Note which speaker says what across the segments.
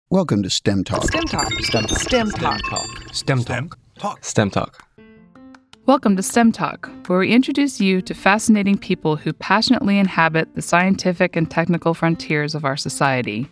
Speaker 1: Welcome to STEM Talk.
Speaker 2: STEM Talk. STEM Talk. STEM Talk.
Speaker 3: STEM Talk.
Speaker 2: STEM Talk.
Speaker 4: Welcome to STEM Talk, where we introduce you to fascinating people who passionately inhabit the scientific and technical frontiers of our society.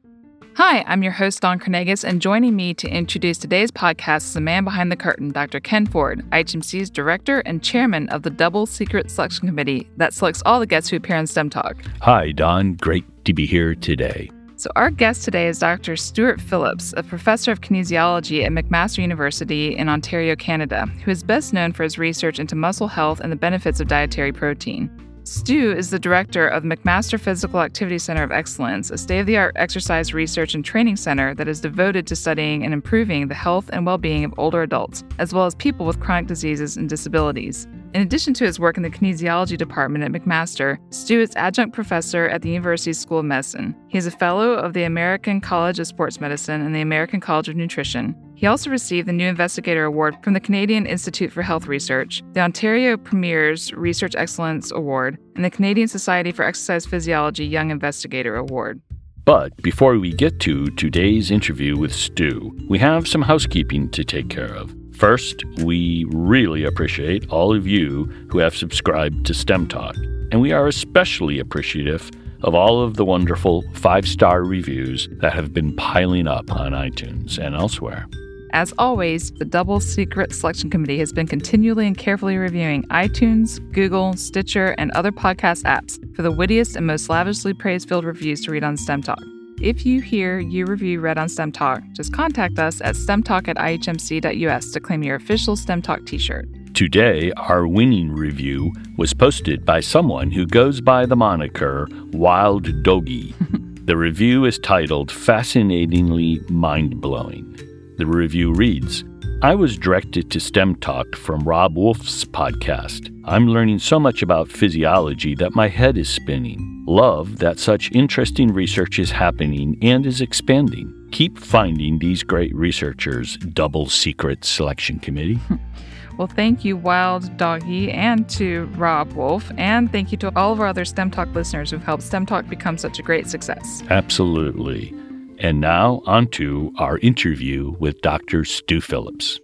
Speaker 4: Hi, I'm your host, Dawn Cornegas, and joining me to introduce today's podcast is the man behind the curtain, Dr. Ken Ford, IHMC's director and chairman of the Double Secret Selection Committee that selects all the guests who appear on STEM Talk.
Speaker 5: Hi, Don. Great to be here today.
Speaker 4: So our guest today is Dr. Stuart Phillips, a professor of kinesiology at McMaster University in Ontario, Canada, who is best known for his research into muscle health and the benefits of dietary protein. Stu is the director of the McMaster Physical Activity Center of Excellence, a state-of-the-art exercise research and training center that is devoted to studying and improving the health and well-being of older adults, as well as people with chronic diseases and disabilities. In addition to his work in the kinesiology department at McMaster, Stu is adjunct professor at the University School of Medicine. He is a fellow of the American College of Sports Medicine and the American College of Nutrition. He also received the New Investigator Award from the Canadian Institute for Health Research, the Ontario Premier's Research Excellence Award, and the Canadian Society for Exercise Physiology Young Investigator Award.
Speaker 5: But before we get to today's interview with Stu, we have some housekeeping to take care of. First, we really appreciate all of you who have subscribed to STEM Talk, and we are especially appreciative of all of the wonderful 5-star reviews that have been piling up on iTunes and elsewhere.
Speaker 4: As always, the Double Secret Selection Committee has been continually and carefully reviewing iTunes, Google, Stitcher, and other podcast apps for the wittiest and most lavishly praise-filled reviews to read on STEM Talk. If you hear your review read on STEM Talk, just contact us at stemtalk@ihmc.us to claim your official STEM Talk t-shirt.
Speaker 5: Today, our winning review was posted by someone who goes by the moniker Wild Doggy. The review is titled Fascinatingly Mind-Blowing. The review reads, I was directed to STEM Talk from Rob Wolf's podcast. I'm learning so much about physiology that my head is spinning. Love that such interesting research is happening and is expanding. Keep finding these great researchers, Double Secret Selection Committee.
Speaker 4: Well, thank you, Wild Doggy, and to Rob Wolf, and thank you to all of our other STEM Talk listeners who've helped STEM Talk become such a great success.
Speaker 5: Absolutely. And now, on to our interview with Dr. Stu Phillips.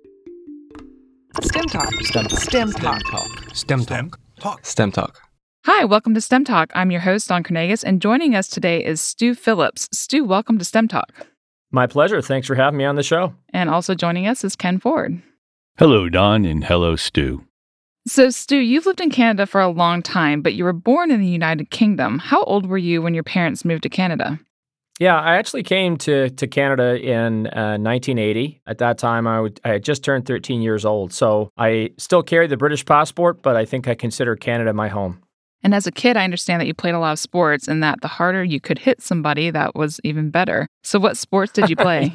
Speaker 2: STEM Talk. STEM Talk.
Speaker 3: STEM Talk.
Speaker 2: STEM Talk.
Speaker 4: Hi, welcome to STEM Talk. I'm your host, Dawn Cornegas, and joining us today is Stu Phillips. Stu, welcome to STEM Talk.
Speaker 6: My pleasure. Thanks for having me on the show.
Speaker 4: And also joining us is Ken Ford.
Speaker 5: Hello, Don, and hello, Stu.
Speaker 4: So, Stu, you've lived in Canada for a long time, but you were born in the United Kingdom. How old were you when your parents moved to Canada?
Speaker 6: Yeah, I actually came to Canada in 1980. At that time, I had just turned 13 years old. So I still carry the British passport, but I think I consider Canada my home.
Speaker 4: And as a kid, I understand that you played a lot of sports and that the harder you could hit somebody, that was even better. So what sports did you play?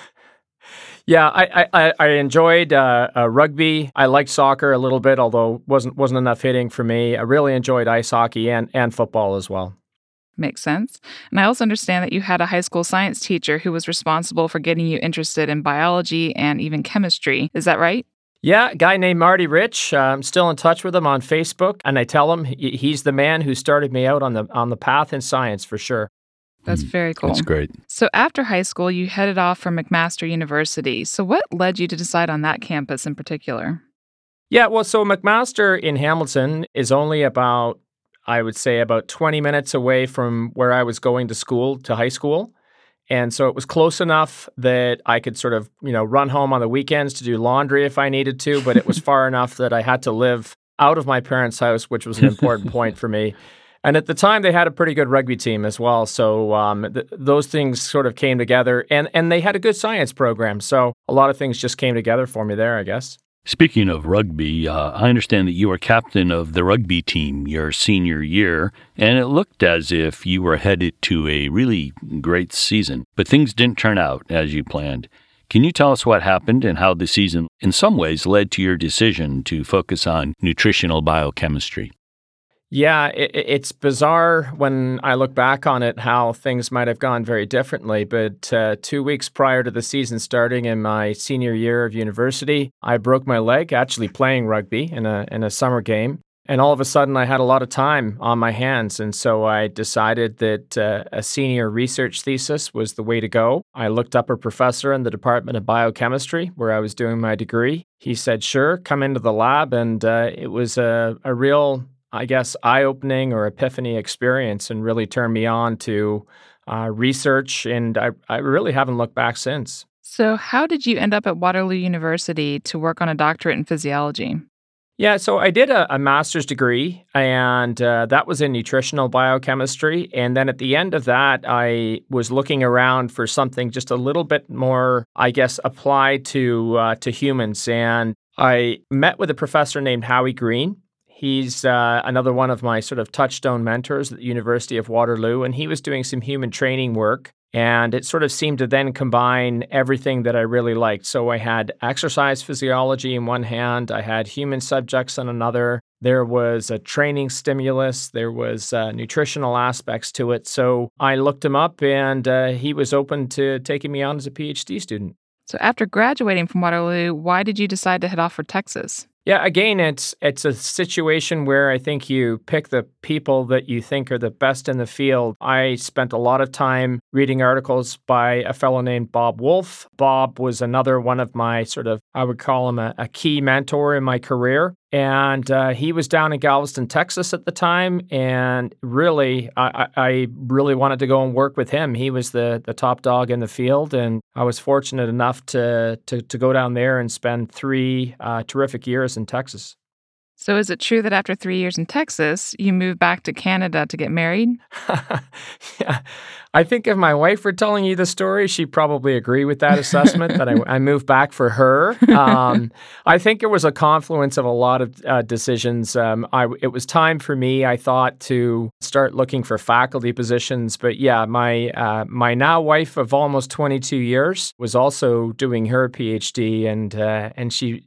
Speaker 6: Yeah, I enjoyed rugby. I liked soccer a little bit, although wasn't enough hitting for me. I really enjoyed ice hockey and football as well.
Speaker 4: Makes sense. And I also understand that you had a high school science teacher who was responsible for getting you interested in biology and even chemistry. Is that right?
Speaker 6: Yeah, a guy named Marty Rich. I'm still in touch with him on Facebook, and I tell him he's the man who started me out on the path in science for sure.
Speaker 4: That's very cool.
Speaker 5: That's great.
Speaker 4: So after high school, you headed off for McMaster University. So what led you to decide on that campus in particular?
Speaker 6: Yeah, well, so McMaster in Hamilton is only about 20 minutes away from where I was going to high school. And so it was close enough that I could sort of, run home on the weekends to do laundry if I needed to, but it was far enough that I had to live out of my parents' house, which was an important point for me. And at the time, they had a pretty good rugby team as well. So those things sort of came together. And they had a good science program. So a lot of things just came together for me there, I guess.
Speaker 5: Speaking of rugby, I understand that you were captain of the rugby team your senior year, and it looked as if you were headed to a really great season, but things didn't turn out as you planned. Can you tell us what happened and how the season, in some ways, led to your decision to focus on nutritional biochemistry?
Speaker 6: Yeah, it's bizarre when I look back on it how things might have gone very differently. But 2 weeks prior to the season starting in my senior year of university, I broke my leg actually playing rugby in a summer game. And all of a sudden, I had a lot of time on my hands. And so I decided that a senior research thesis was the way to go. I looked up a professor in the Department of Biochemistry where I was doing my degree. He said, sure, come into the lab. And it was a real, I guess, eye-opening or epiphany experience and really turned me on to research. And I really haven't looked back since.
Speaker 4: So how did you end up at Waterloo University to work on a doctorate in physiology?
Speaker 6: Yeah, so I did a master's degree, and that was in nutritional biochemistry. And then at the end of that, I was looking around for something just a little bit more, I guess, applied to humans. And I met with a professor named Howie Green. He's another one of my sort of touchstone mentors at the University of Waterloo, and he was doing some human training work. And it sort of seemed to then combine everything that I really liked. So I had exercise physiology in one hand, I had human subjects on another. There was a training stimulus, there was nutritional aspects to it. So I looked him up, and he was open to taking me on as a PhD student.
Speaker 4: So after graduating from Waterloo, why did you decide to head off for Texas?
Speaker 6: Yeah, again, it's a situation where I think you pick the people that you think are the best in the field. I spent a lot of time reading articles by a fellow named Bob Wolf. Bob was another one of my sort of, I would call him a key mentor in my career. And he was down in Galveston, Texas at the time. And really, I really wanted to go and work with him. He was the top dog in the field. And I was fortunate enough to go down there and spend 3 terrific years in Texas.
Speaker 4: So is it true that after 3 years in Texas, you moved back to Canada to get married?
Speaker 6: Yeah. I think if my wife were telling you the story, she'd probably agree with that assessment that I moved back for her. I think it was a confluence of a lot of decisions. It was time for me, I thought, to start looking for faculty positions. But yeah, my now wife of almost 22 years was also doing her PhD, and she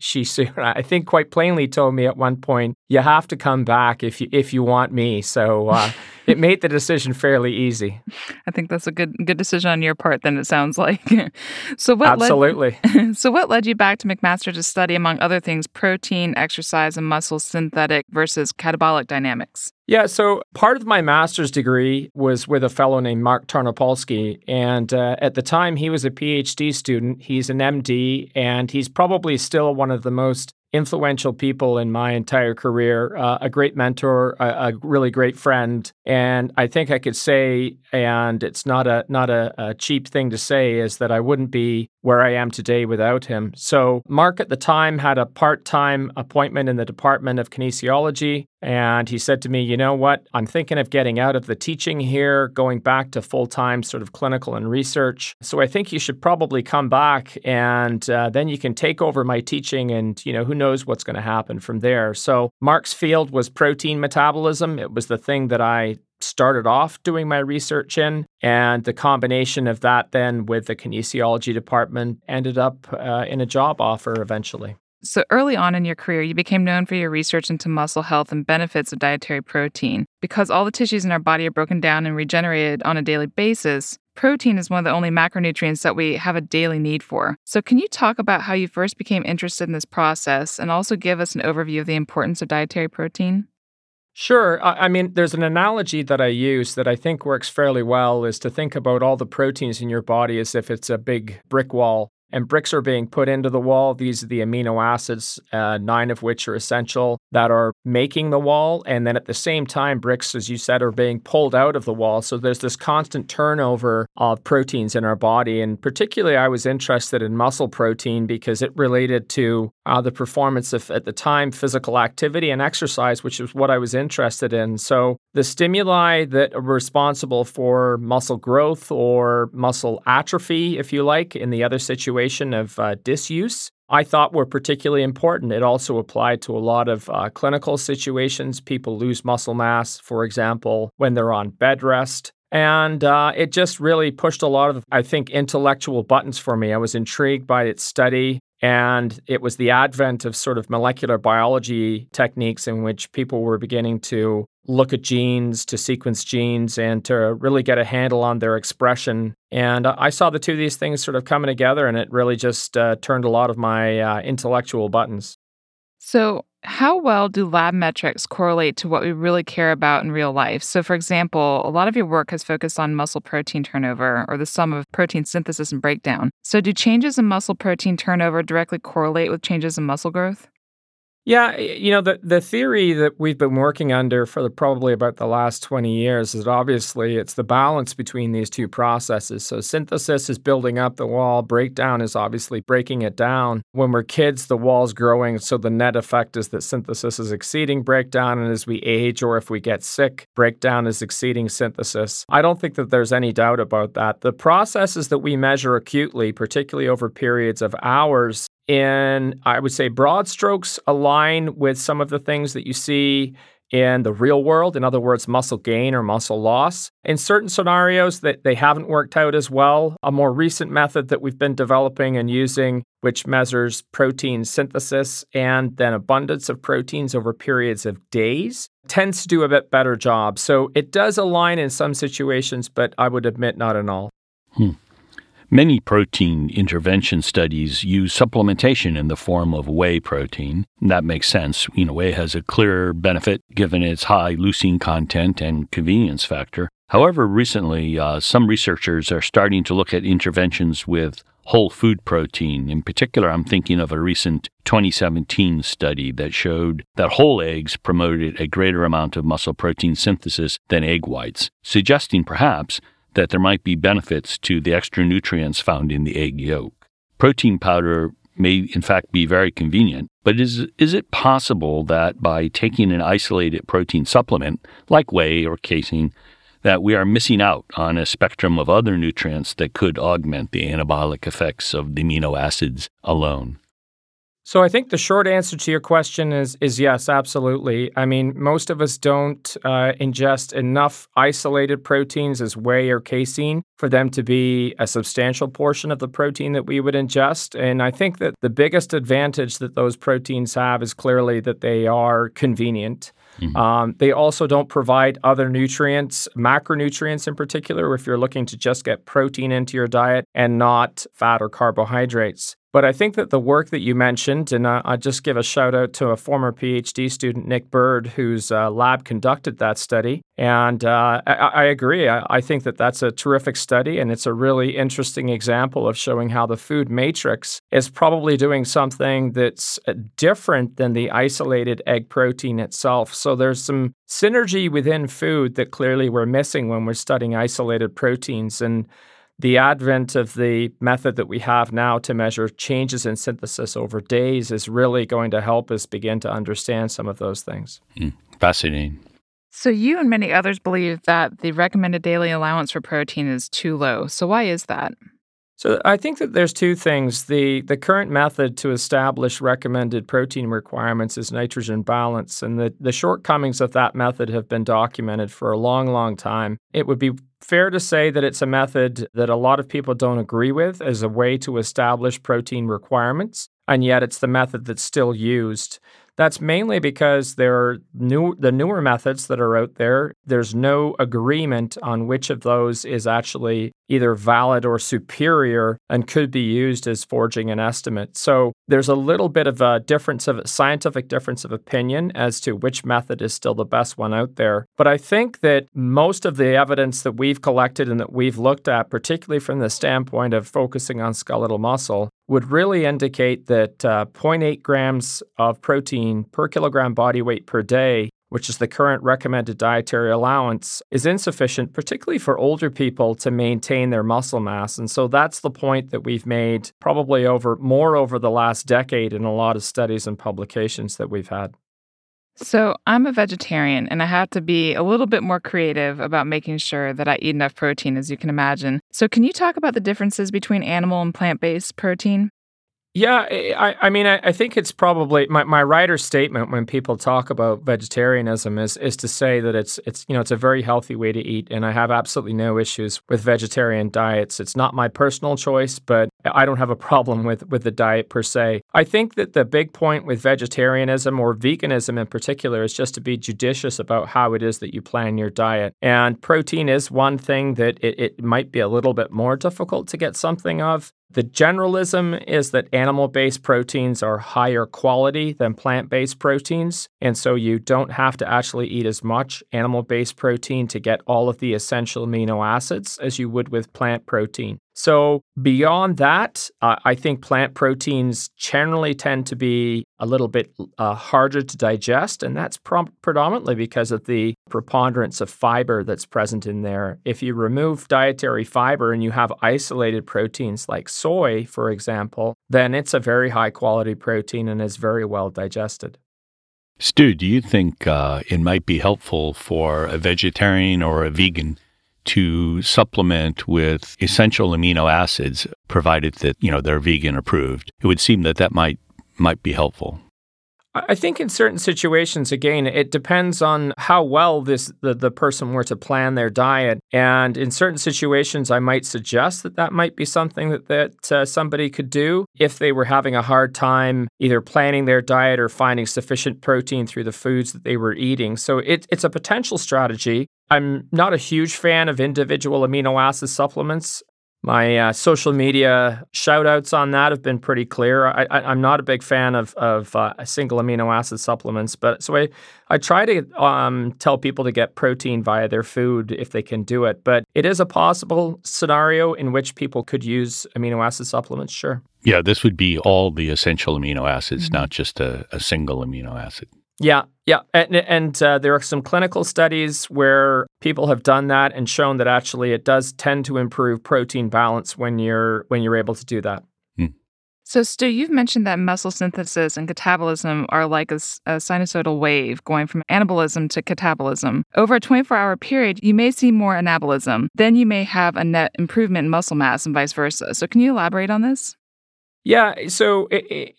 Speaker 6: I think quite plainly told me at one point, you have to come back if you want me. So it made the decision fairly easy.
Speaker 4: I think that's a good decision on your part, then it sounds like. So
Speaker 6: Absolutely.
Speaker 4: So what led you back to McMaster to study, among other things, protein, exercise, and muscle synthetic versus catabolic dynamics?
Speaker 6: Yeah, so part of my master's degree was with a fellow named Mark Tarnopolsky, and at the time he was a PhD student. He's an MD, and he's probably still one of the most influential people in my entire career, a great mentor, a really great friend. And I think I could say, and it's not a cheap thing to say, is that I wouldn't be where I am today without him. So Mark at the time had a part-time appointment in the Department of Kinesiology, and he said to me, you know what, I'm thinking of getting out of the teaching here, going back to full-time sort of clinical and research. So I think you should probably come back, and then you can take over my teaching, and who knows what's going to happen from there. So Mark's field was protein metabolism. It was the thing that I started off doing my research in, and the combination of that then with the kinesiology department ended up in a job offer eventually.
Speaker 4: So early on in your career, you became known for your research into muscle health and benefits of dietary protein. Because all the tissues in our body are broken down and regenerated on a daily basis, protein is one of the only macronutrients that we have a daily need for. So can you talk about how you first became interested in this process and also give us an overview of the importance of dietary protein?
Speaker 6: Sure. I mean, there's an analogy that I use that I think works fairly well, is to think about all the proteins in your body as if it's a big brick wall. And bricks are being put into the wall. These are the amino acids, 9 of which are essential, that are making the wall. And then at the same time, bricks, as you said, are being pulled out of the wall. So there's this constant turnover of proteins in our body. And particularly, I was interested in muscle protein because it related to the performance of, at the time, physical activity and exercise, which is what I was interested in. So the stimuli that are responsible for muscle growth or muscle atrophy, if you like, in the other situation of disuse, I thought were particularly important. It also applied to a lot of clinical situations. People lose muscle mass, for example, when they're on bed rest. And it just really pushed a lot of, I think, intellectual buttons for me. I was intrigued by its study. And it was the advent of sort of molecular biology techniques in which people were beginning to look at genes, to sequence genes, and to really get a handle on their expression. And I saw the two of these things sort of coming together, and it really just turned a lot of my intellectual buttons.
Speaker 4: So, how well do lab metrics correlate to what we really care about in real life? So, for example, a lot of your work has focused on muscle protein turnover or the sum of protein synthesis and breakdown. So, do changes in muscle protein turnover directly correlate with changes in muscle growth?
Speaker 6: Yeah, the theory that we've been working under for probably about the last 20 years is that obviously it's the balance between these two processes. So synthesis is building up the wall, breakdown is obviously breaking it down. When we're kids, the wall's growing, so the net effect is that synthesis is exceeding breakdown, and as we age or if we get sick, breakdown is exceeding synthesis. I don't think that there's any doubt about that. The processes that we measure acutely, particularly over periods of hours, in, I would say, broad strokes align with some of the things that you see in the real world. In other words, muscle gain or muscle loss. In certain scenarios that they haven't worked out as well. A more recent method that we've been developing and using, which measures protein synthesis and then abundance of proteins over periods of days, tends to do a bit better job. So it does align in some situations, but I would admit not in all.
Speaker 5: Many protein intervention studies use supplementation in the form of whey protein. That makes sense. Whey has a clear benefit given its high leucine content and convenience factor. However, recently, some researchers are starting to look at interventions with whole food protein. In particular, I'm thinking of a recent 2017 study that showed that whole eggs promoted a greater amount of muscle protein synthesis than egg whites, suggesting perhaps that there might be benefits to the extra nutrients found in the egg yolk. Protein powder may in fact be very convenient, but is it possible that by taking an isolated protein supplement, like whey or casein, that we are missing out on a spectrum of other nutrients that could augment the anabolic effects of the amino acids alone?
Speaker 6: So I think the short answer to your question is yes, absolutely. I mean, most of us don't ingest enough isolated proteins as whey or casein for them to be a substantial portion of the protein that we would ingest. And I think that the biggest advantage that those proteins have is clearly that they are convenient. They also don't provide other nutrients, macronutrients in particular, if you're looking to just get protein into your diet and not fat or carbohydrates. But I think that the work that you mentioned, and I'll just give a shout out to a former PhD student, Nick Bird, whose lab conducted that study. And I agree. I think that that's a terrific study, and it's a really interesting example of showing how the food matrix is probably doing something that's different than the isolated egg protein itself. So there's some synergy within food that clearly we're missing when we're studying isolated proteins. And the advent of the method that we have now to measure changes in synthesis over days is really going to help us begin to understand some of those things.
Speaker 5: Fascinating.
Speaker 4: So you and many others believe that the recommended daily allowance for protein is too low. So why is that?
Speaker 6: So I think that there's two things. The current method to establish recommended protein requirements is nitrogen balance, and the shortcomings of that method have been documented for a long, long time. It would be fair to say that it's a method that a lot of people don't agree with as a way to establish protein requirements, and yet it's the method that's still used. That's mainly because the newer methods that are out there, there's no agreement on which of those is actually either valid or superior and could be used as forging an estimate. So there's a little bit of a scientific difference of opinion as to which method is still the best one out there. But I think that most of the evidence that we've collected and that we've looked at, particularly from the standpoint of focusing on skeletal muscle, would really indicate that 0.8 grams of protein per kilogram body weight per day, which is the current recommended dietary allowance, is insufficient, particularly for older people, to maintain their muscle mass. And so that's the point that we've made probably over the last decade in a lot of studies and publications that we've had.
Speaker 4: So I'm a vegetarian, and I have to be a little bit more creative about making sure that I eat enough protein, as you can imagine. So can you talk about the differences between animal and plant-based protein?
Speaker 6: Yeah, I think it's probably my writer's statement when people talk about vegetarianism is to say that it's a very healthy way to eat, and I have absolutely no issues with vegetarian diets. It's not my personal choice, but I don't have a problem with the diet per se. I think that the big point with vegetarianism or veganism in particular is just to be judicious about how it is that you plan your diet. And protein is one thing that it might be a little bit more difficult to get something of. The generalism is that animal-based proteins are higher quality than plant-based proteins, and so you don't have to actually eat as much animal-based protein to get all of the essential amino acids as you would with plant protein. So beyond that, I think plant proteins generally tend to be a little bit harder to digest, and that's predominantly because of the preponderance of fiber that's present in there. If you remove dietary fiber and you have isolated proteins like soy, for example, then it's a very high-quality protein and is very well digested.
Speaker 5: Stu, do you think it might be helpful for a vegetarian or a vegan to supplement with essential amino acids, provided that, they're vegan approved? It would seem that might be helpful.
Speaker 6: I think in certain situations, again, it depends on how well the person were to plan their diet. And in certain situations, I might suggest that might be something that somebody could do if they were having a hard time either planning their diet or finding sufficient protein through the foods that they were eating. So it's a potential strategy. I'm not a huge fan of individual amino acid supplements. My social media shout-outs on that have been pretty clear. I'm not a big fan of single amino acid supplements, but so I try to tell people to get protein via their food if they can do it. But it is a possible scenario in which people could use amino acid supplements, sure.
Speaker 5: Yeah, this would be all the essential amino acids, not just a single amino acid.
Speaker 6: Yeah. And there are some clinical studies where people have done that and shown that actually it does tend to improve protein balance when you're able to do that.
Speaker 4: So, Stu, you've mentioned that muscle synthesis and catabolism are like a sinusoidal wave going from anabolism to catabolism. Over a 24-hour period, you may see more anabolism. Then you may have a net improvement in muscle mass and vice versa. So can you elaborate on this?
Speaker 6: Yeah, so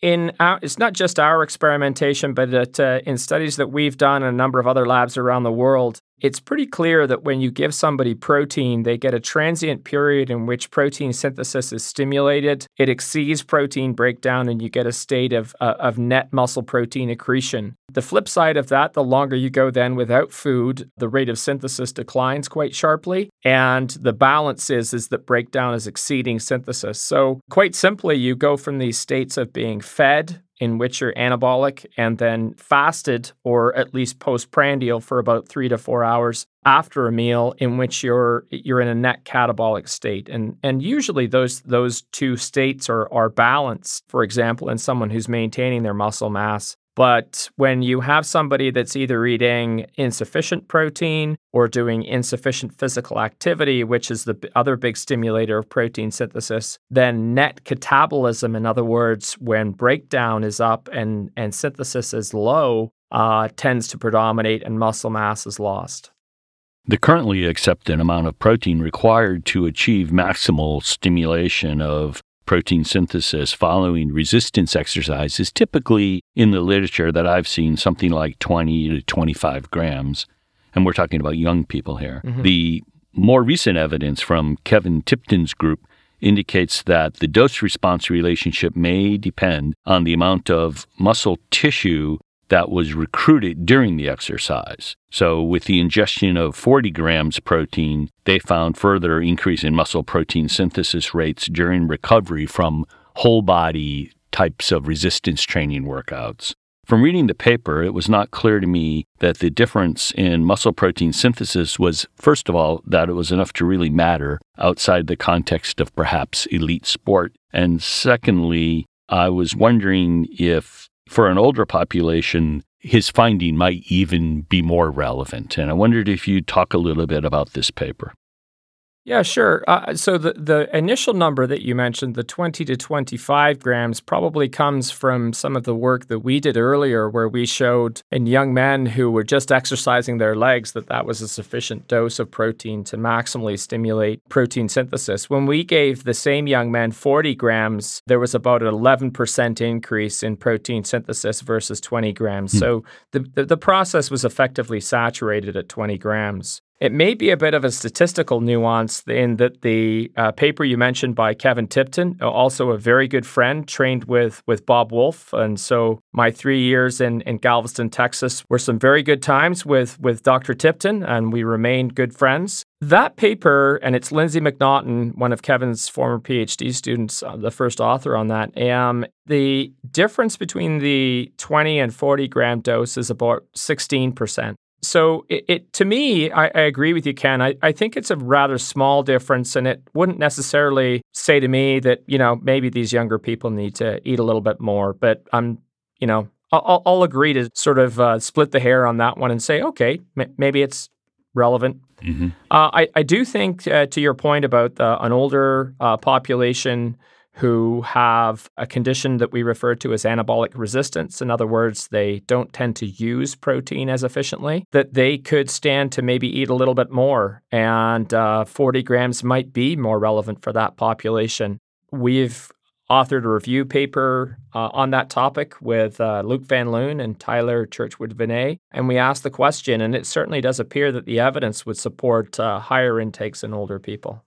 Speaker 6: it's not just our experimentation, but in studies that we've done in a number of other labs around the world, it's pretty clear that when you give somebody protein, they get a transient period in which protein synthesis is stimulated. It exceeds protein breakdown, and you get a state of net muscle protein accretion. The flip side of that, the longer you go then without food, the rate of synthesis declines quite sharply, and the balance is that breakdown is exceeding synthesis. So quite simply, you go from these states of being fed, in which you're anabolic, and then fasted, or at least postprandial, for about 3 to 4 hours after a meal, in which you're in a net catabolic state. And usually those two states are balanced, for example, in someone who's maintaining their muscle mass. But when you have somebody that's either eating insufficient protein or doing insufficient physical activity, which is the other big stimulator of protein synthesis, then net catabolism, in other words, when breakdown is up and synthesis is low, tends to predominate and muscle mass is lost.
Speaker 5: The currently accepted amount of protein required to achieve maximal stimulation of protein synthesis following resistance exercise is typically, in the literature that I've seen, something like 20 to 25 grams. And we're talking about young people here. Mm-hmm. The more recent evidence from Kevin Tipton's group indicates that the dose-response relationship may depend on the amount of muscle tissue that was recruited during the exercise. So with the ingestion of 40 grams protein, they found further increase in muscle protein synthesis rates during recovery from whole body types of resistance training workouts. From reading the paper, it was not clear to me that the difference in muscle protein synthesis was, first of all, that it was enough to really matter outside the context of perhaps elite sport. And secondly, I was wondering if for an older population, his finding might even be more relevant. And I wondered if you'd talk a little bit about this paper.
Speaker 6: Yeah, sure. So the initial number that you mentioned, the 20 to 25 grams, probably comes from some of the work that we did earlier, where we showed in young men who were just exercising their legs that was a sufficient dose of protein to maximally stimulate protein synthesis. When we gave the same young men 40 grams, there was about an 11% increase in protein synthesis versus 20 grams. So the process was effectively saturated at 20 grams. It may be a bit of a statistical nuance in that the paper you mentioned by Kevin Tipton, also a very good friend, trained with Bob Wolf. And so my 3 years in Galveston, Texas were some very good times with Dr. Tipton, and we remained good friends. That paper, and it's Lindsay McNaughton, one of Kevin's former PhD students, the first author on that, the difference between the 20 and 40 gram dose is about 16%. So it to me, I agree with you, Ken. I think it's a rather small difference, and it wouldn't necessarily say to me that, maybe these younger people need to eat a little bit more. But I'll agree to sort of split the hair on that one and say, okay, maybe it's relevant.
Speaker 5: Mm-hmm.
Speaker 6: I do think, to your point about an older population who have a condition that we refer to as anabolic resistance. In other words, they don't tend to use protein as efficiently, that they could stand to maybe eat a little bit more, and 40 grams might be more relevant for that population. We've authored a review paper on that topic with Luc Van Loon and Tyler Churchwood-Vinay, and we asked the question, and it certainly does appear that the evidence would support higher intakes in older people.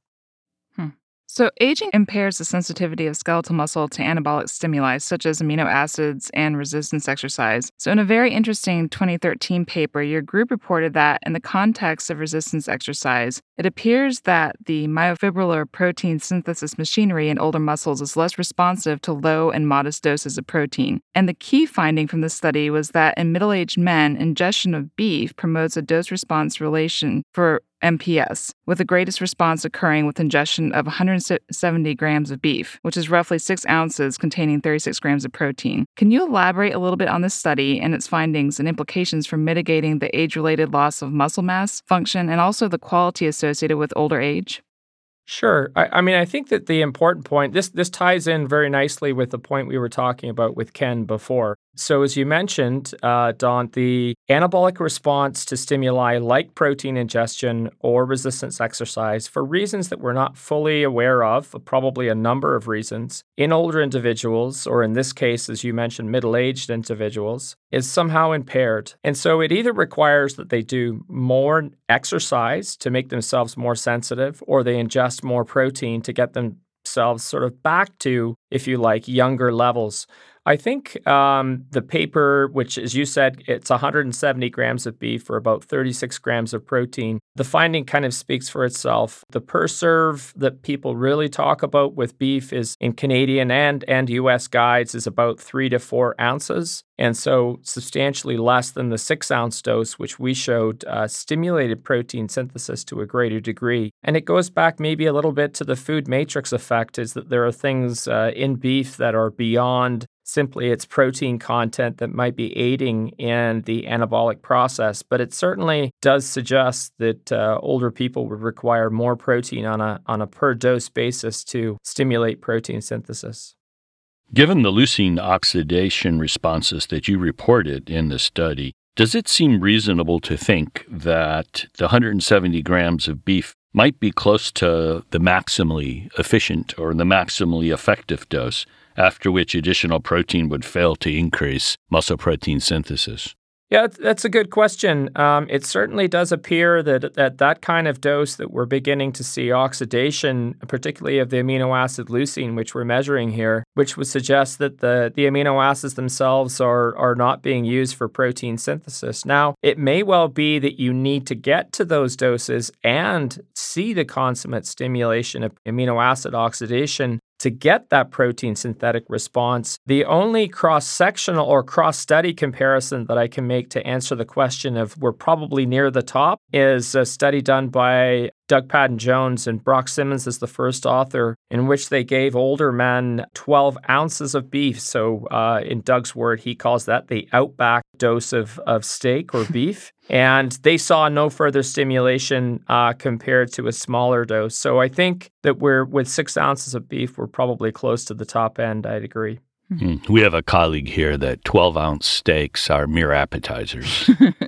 Speaker 4: So aging impairs the sensitivity of skeletal muscle to anabolic stimuli, such as amino acids and resistance exercise. So in a very interesting 2013 paper, your group reported that in the context of resistance exercise, it appears that the myofibrillar protein synthesis machinery in older muscles is less responsive to low and modest doses of protein. And the key finding from this study was that in middle-aged men, ingestion of beef promotes a dose-response relation for MPS, with the greatest response occurring with ingestion of 170 grams of beef, which is roughly 6 ounces containing 36 grams of protein. Can you elaborate a little bit on this study and its findings and implications for mitigating the age-related loss of muscle mass, function, and also the quality associated with older age?
Speaker 6: Sure. I think that the important point, this ties in very nicely with the point we were talking about with Ken before. So as you mentioned, Don, the anabolic response to stimuli like protein ingestion or resistance exercise, for reasons that we're not fully aware of, probably a number of reasons, in older individuals, or in this case, as you mentioned, middle-aged individuals, is somehow impaired. And so it either requires that they do more exercise to make themselves more sensitive, or they ingest more protein to get themselves sort of back to, if you like, younger levels. I think the paper, which, as you said, it's 170 grams of beef for about 36 grams of protein, the finding kind of speaks for itself. The per serve that people really talk about with beef is in Canadian and U.S. guides is about 3 to 4 ounces. And so substantially less than the 6-ounce dose, which we showed stimulated protein synthesis to a greater degree. And it goes back maybe a little bit to the food matrix effect, is that there are things in beef that are beyond simply its protein content that might be aiding in the anabolic process. But it certainly does suggest that older people would require more protein on a per dose basis to stimulate protein synthesis.
Speaker 5: Given the leucine oxidation responses that you reported in the study, does it seem reasonable to think that the 170 grams of beef might be close to the maximally efficient or the maximally effective dose, after which additional protein would fail to increase muscle protein synthesis?
Speaker 6: Yeah, that's a good question. It certainly does appear that at that kind of dose that we're beginning to see oxidation, particularly of the amino acid leucine, which we're measuring here, which would suggest that the amino acids themselves are not being used for protein synthesis. Now, it may well be that you need to get to those doses and see the consummate stimulation of amino acid oxidation to get that protein synthetic response. The only cross-sectional or cross-study comparison that I can make to answer the question of we're probably near the top is a study done by Doug Padden-Jones, and Brock Simmons is the first author, in which they gave older men 12 ounces of beef. So in Doug's word, he calls that the Outback dose of steak or beef. And they saw no further stimulation compared to a smaller dose. So I think that with 6 ounces of beef, we're probably close to the top end. I'd agree.
Speaker 5: We have a colleague here that 12-ounce steaks are mere appetizers.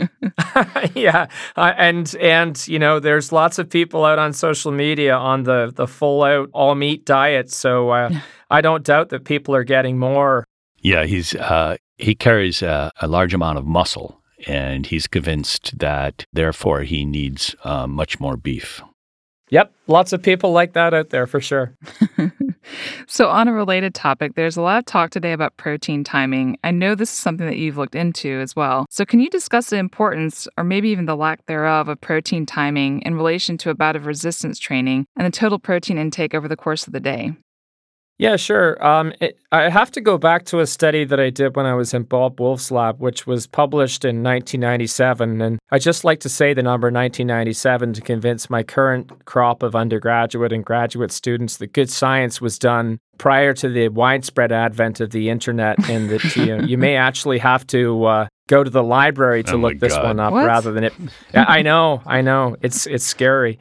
Speaker 6: Yeah, and there's lots of people out on social media on the full-out all-meat diet. So I don't doubt that people are getting more.
Speaker 5: Yeah, he carries a large amount of muscle and he's convinced that therefore he needs much more beef.
Speaker 6: Yep, lots of people like that out there for sure.
Speaker 4: So on a related topic, there's a lot of talk today about protein timing. I know this is something that you've looked into as well. So can you discuss the importance, or maybe even the lack thereof, of protein timing in relation to a bout of resistance training and the total protein intake over the course of the day?
Speaker 6: Yeah, sure. I have to go back to a study that I did when I was in Bob Wolf's lab, which was published in 1997. And I just like to say the number 1997 to convince my current crop of undergraduate and graduate students that good science was done prior to the widespread advent of the internet, and that you may actually have to go to the library to look this one up rather than it. I know. It's scary.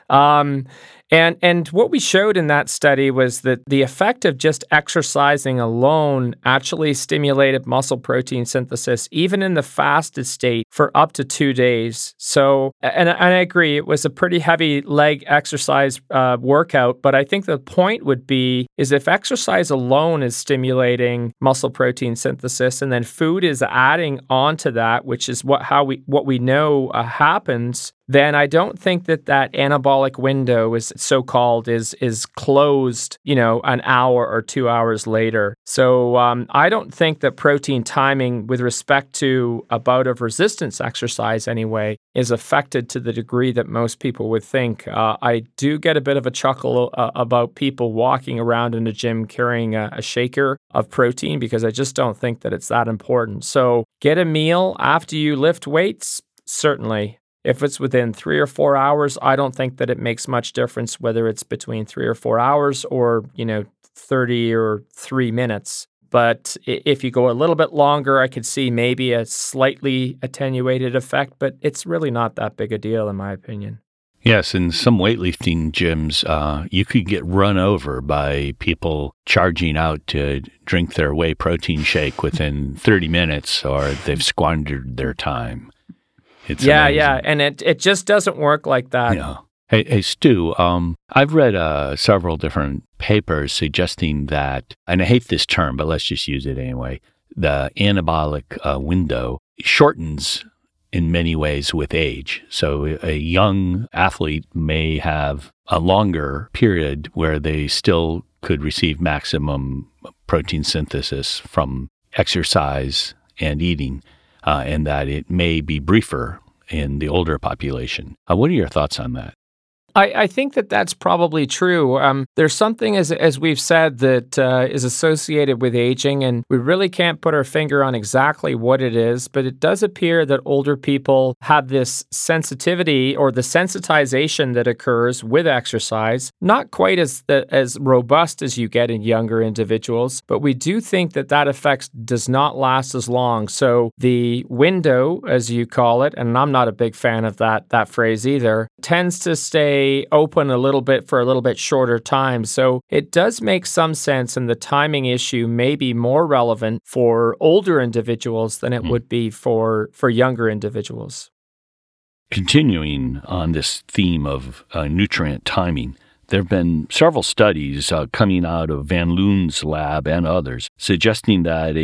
Speaker 6: And what we showed in that study was that the effect of just exercising alone actually stimulated muscle protein synthesis, even in the fasted state, for up to 2 days. So, and I agree, it was a pretty heavy leg exercise workout, but I think the point would be is if exercise alone is stimulating muscle protein synthesis, and then food is adding onto that, which is what we know happens, then I don't think that anabolic window is so-called is closed, an hour or 2 hours later. So I don't think that protein timing with respect to a bout of resistance exercise anyway is affected to the degree that most people would think. I do get a bit of a chuckle about people walking around in a gym carrying a shaker of protein, because I just don't think that it's that important. So get a meal after you lift weights, certainly. If it's within 3 or 4 hours, I don't think that it makes much difference whether it's between 3 or 4 hours or, 30 or 3 minutes. But if you go a little bit longer, I could see maybe a slightly attenuated effect, but it's really not that big a deal in my opinion.
Speaker 5: Yes, in some weightlifting gyms, you could get run over by people charging out to drink their whey protein shake within 30 minutes, or they've squandered their time. It's amazing.
Speaker 6: And it just doesn't work like that.
Speaker 5: Yeah. Hey, Stu, I've read several different papers suggesting that, and I hate this term, but let's just use it anyway, the anabolic window shortens in many ways with age. So a young athlete may have a longer period where they still could receive maximum protein synthesis from exercise and eating, and that it may be briefer in the older population. What are your thoughts on that?
Speaker 6: I think that that's probably true. There's something, as we've said, that is associated with aging, and we really can't put our finger on exactly what it is, but it does appear that older people have this sensitivity or the sensitization that occurs with exercise, not quite as robust as you get in younger individuals, but we do think that effect does not last as long. So the window, as you call it, and I'm not a big fan of that phrase either, tends to stay open a little bit for a little bit shorter time. So it does make some sense, and the timing issue may be more relevant for older individuals than it would be for younger individuals.
Speaker 5: Continuing on this theme of nutrient timing, there have been several studies coming out of Van Loon's lab and others suggesting that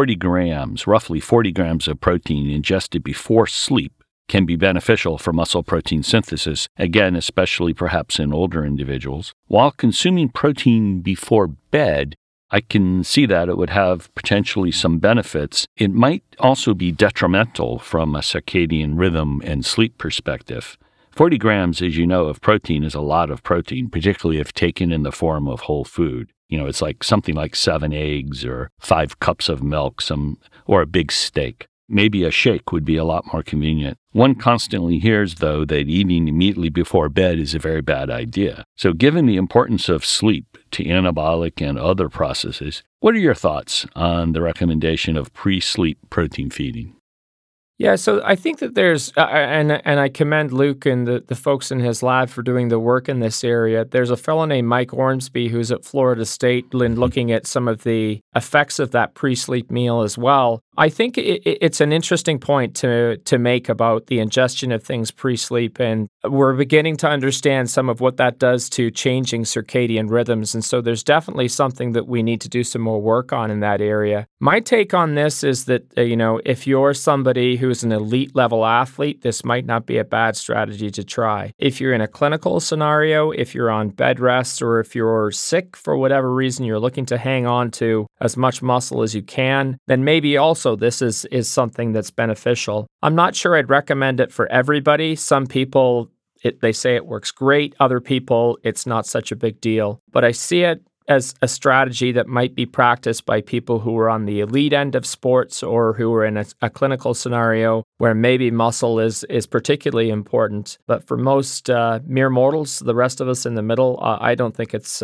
Speaker 5: roughly 40 grams of protein ingested before sleep can be beneficial for muscle protein synthesis, again, especially perhaps in older individuals. While consuming protein before bed, I can see that it would have potentially some benefits. It might also be detrimental from a circadian rhythm and sleep perspective. 40 grams, as you know, of protein is a lot of protein, particularly if taken in the form of whole food. It's like something like 7 eggs or 5 cups of milk, or a big steak. Maybe a shake would be a lot more convenient. One constantly hears, though, that eating immediately before bed is a very bad idea. So given the importance of sleep to anabolic and other processes, what are your thoughts on the recommendation of pre-sleep protein feeding?
Speaker 6: Yeah, so I think that there's, and I commend Luke and the folks in his lab for doing the work in this area. There's a fellow named Mike Ormsby who's at Florida State looking at some of the effects of that pre-sleep meal as well. I think it's an interesting point to make about the ingestion of things pre-sleep, and we're beginning to understand some of what that does to changing circadian rhythms, and so there's definitely something that we need to do some more work on in that area. My take on this is that, if you're somebody who's an elite level athlete, this might not be a bad strategy to try. If you're in a clinical scenario, if you're on bed rest, or if you're sick for whatever reason, you're looking to hang on to as much muscle as you can, then maybe also this is something that's beneficial. I'm not sure I'd recommend it for everybody. Some people, they say it works great. Other people, it's not such a big deal. But I see it as a strategy that might be practiced by people who are on the elite end of sports or who are in a clinical scenario where maybe muscle is particularly important. But for most mere mortals, the rest of us in the middle, I don't think it's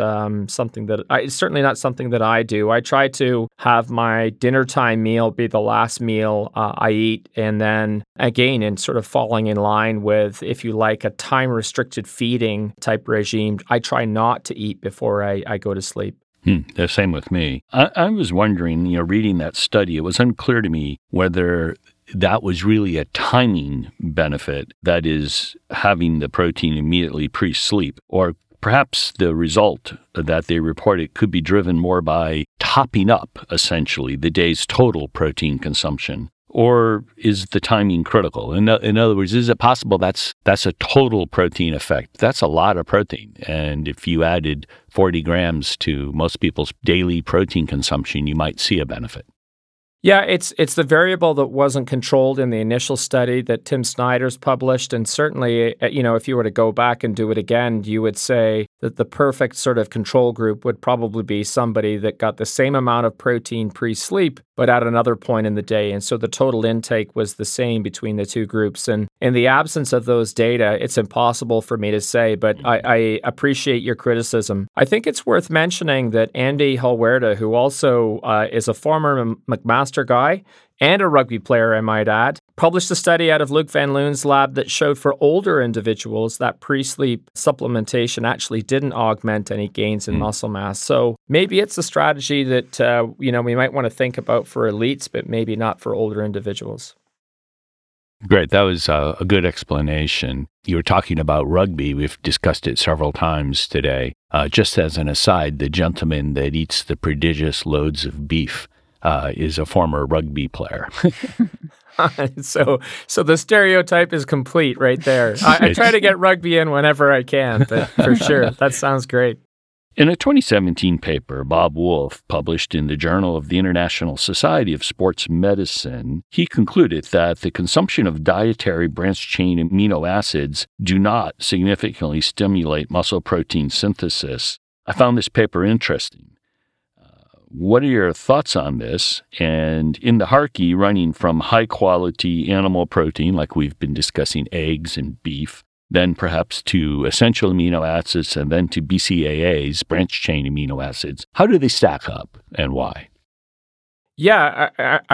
Speaker 6: it's certainly not something that I do. I try to have my dinner time meal be the last meal I eat, and then again, in sort of falling in line with, if you like, a time-restricted feeding type regime, I try not to eat before I go to sleep.
Speaker 5: The same with me. I was wondering, reading that study, it was unclear to me whether that was really a timing benefit, that is, having the protein immediately pre-sleep, or perhaps the result that they reported could be driven more by topping up, essentially, the day's total protein consumption. Or is the timing critical? In other words, is it possible that's a total protein effect? That's a lot of protein. And if you added 40 grams to most people's daily protein consumption, you might see a benefit.
Speaker 6: Yeah, it's the variable that wasn't controlled in the initial study that Tim Snyder's published. And certainly, if you were to go back and do it again, you would say that the perfect sort of control group would probably be somebody that got the same amount of protein pre-sleep, but at another point in the day. And so the total intake was the same between the two groups. And in the absence of those data, it's impossible for me to say, but I appreciate your criticism. I think it's worth mentioning that Andy Halwerda, who also is a former McMaster guy and a rugby player, I might add, published a study out of Luc Van Loon's lab that showed for older individuals that pre-sleep supplementation actually didn't augment any gains in muscle mass. So maybe it's a strategy that we might want to think about for elites, but maybe not for older individuals.
Speaker 5: Great. That was a good explanation. You were talking about rugby. We've discussed it several times today. Just as an aside, the gentleman that eats the prodigious loads of beef is a former rugby player.
Speaker 6: So the stereotype is complete right there. I try to get rugby in whenever I can, but for sure, that sounds great.
Speaker 5: In a 2017 paper, Bob Wolf published in the Journal of the International Society of Sports Medicine, he concluded that the consumption of dietary branched-chain amino acids do not significantly stimulate muscle protein synthesis. I found this paper interesting. What are your thoughts on this? And in the hierarchy running from high-quality animal protein, like we've been discussing eggs and beef, then perhaps to essential amino acids, and then to BCAAs, branched-chain amino acids, how do they stack up and why?
Speaker 6: Yeah,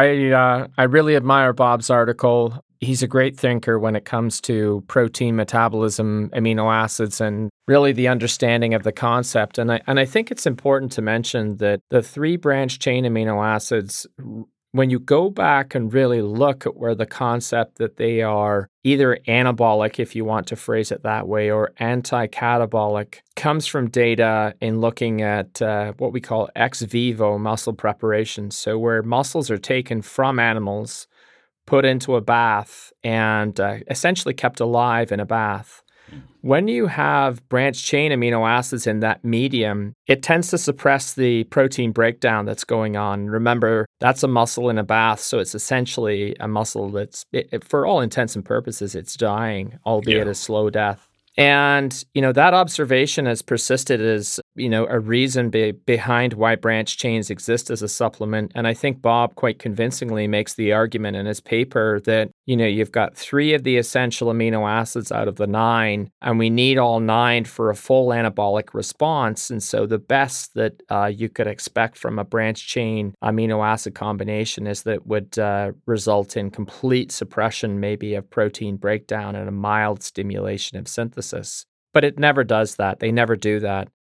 Speaker 6: I really admire Bob's article. He's a great thinker when it comes to protein metabolism, amino acids, and really the understanding of the concept. And I think it's important to mention that the 3 branched chain amino acids, when you go back and really look at where the concept that they are either anabolic, if you want to phrase it that way, or anti-catabolic, comes from data in looking at what we call ex vivo muscle preparation. So where muscles are taken from animals, put into a bath, and essentially kept alive in a bath. When you have branched chain amino acids in that medium, it tends to suppress the protein breakdown that's going on. Remember, that's a muscle in a bath, so it's essentially a muscle that's, for all intents and purposes, it's dying, albeit a slow death. And, that observation has persisted as, a reason behind why branched chains exist as a supplement. And I think Bob quite convincingly makes the argument in his paper that, you've got 3 of the essential amino acids out of the 9, and we need all 9 for a full anabolic response. And so the best that you could expect from a branched chain amino acid combination is that it would result in complete suppression, maybe of protein breakdown and a mild stimulation of synthesis. But it never does that. They never do that.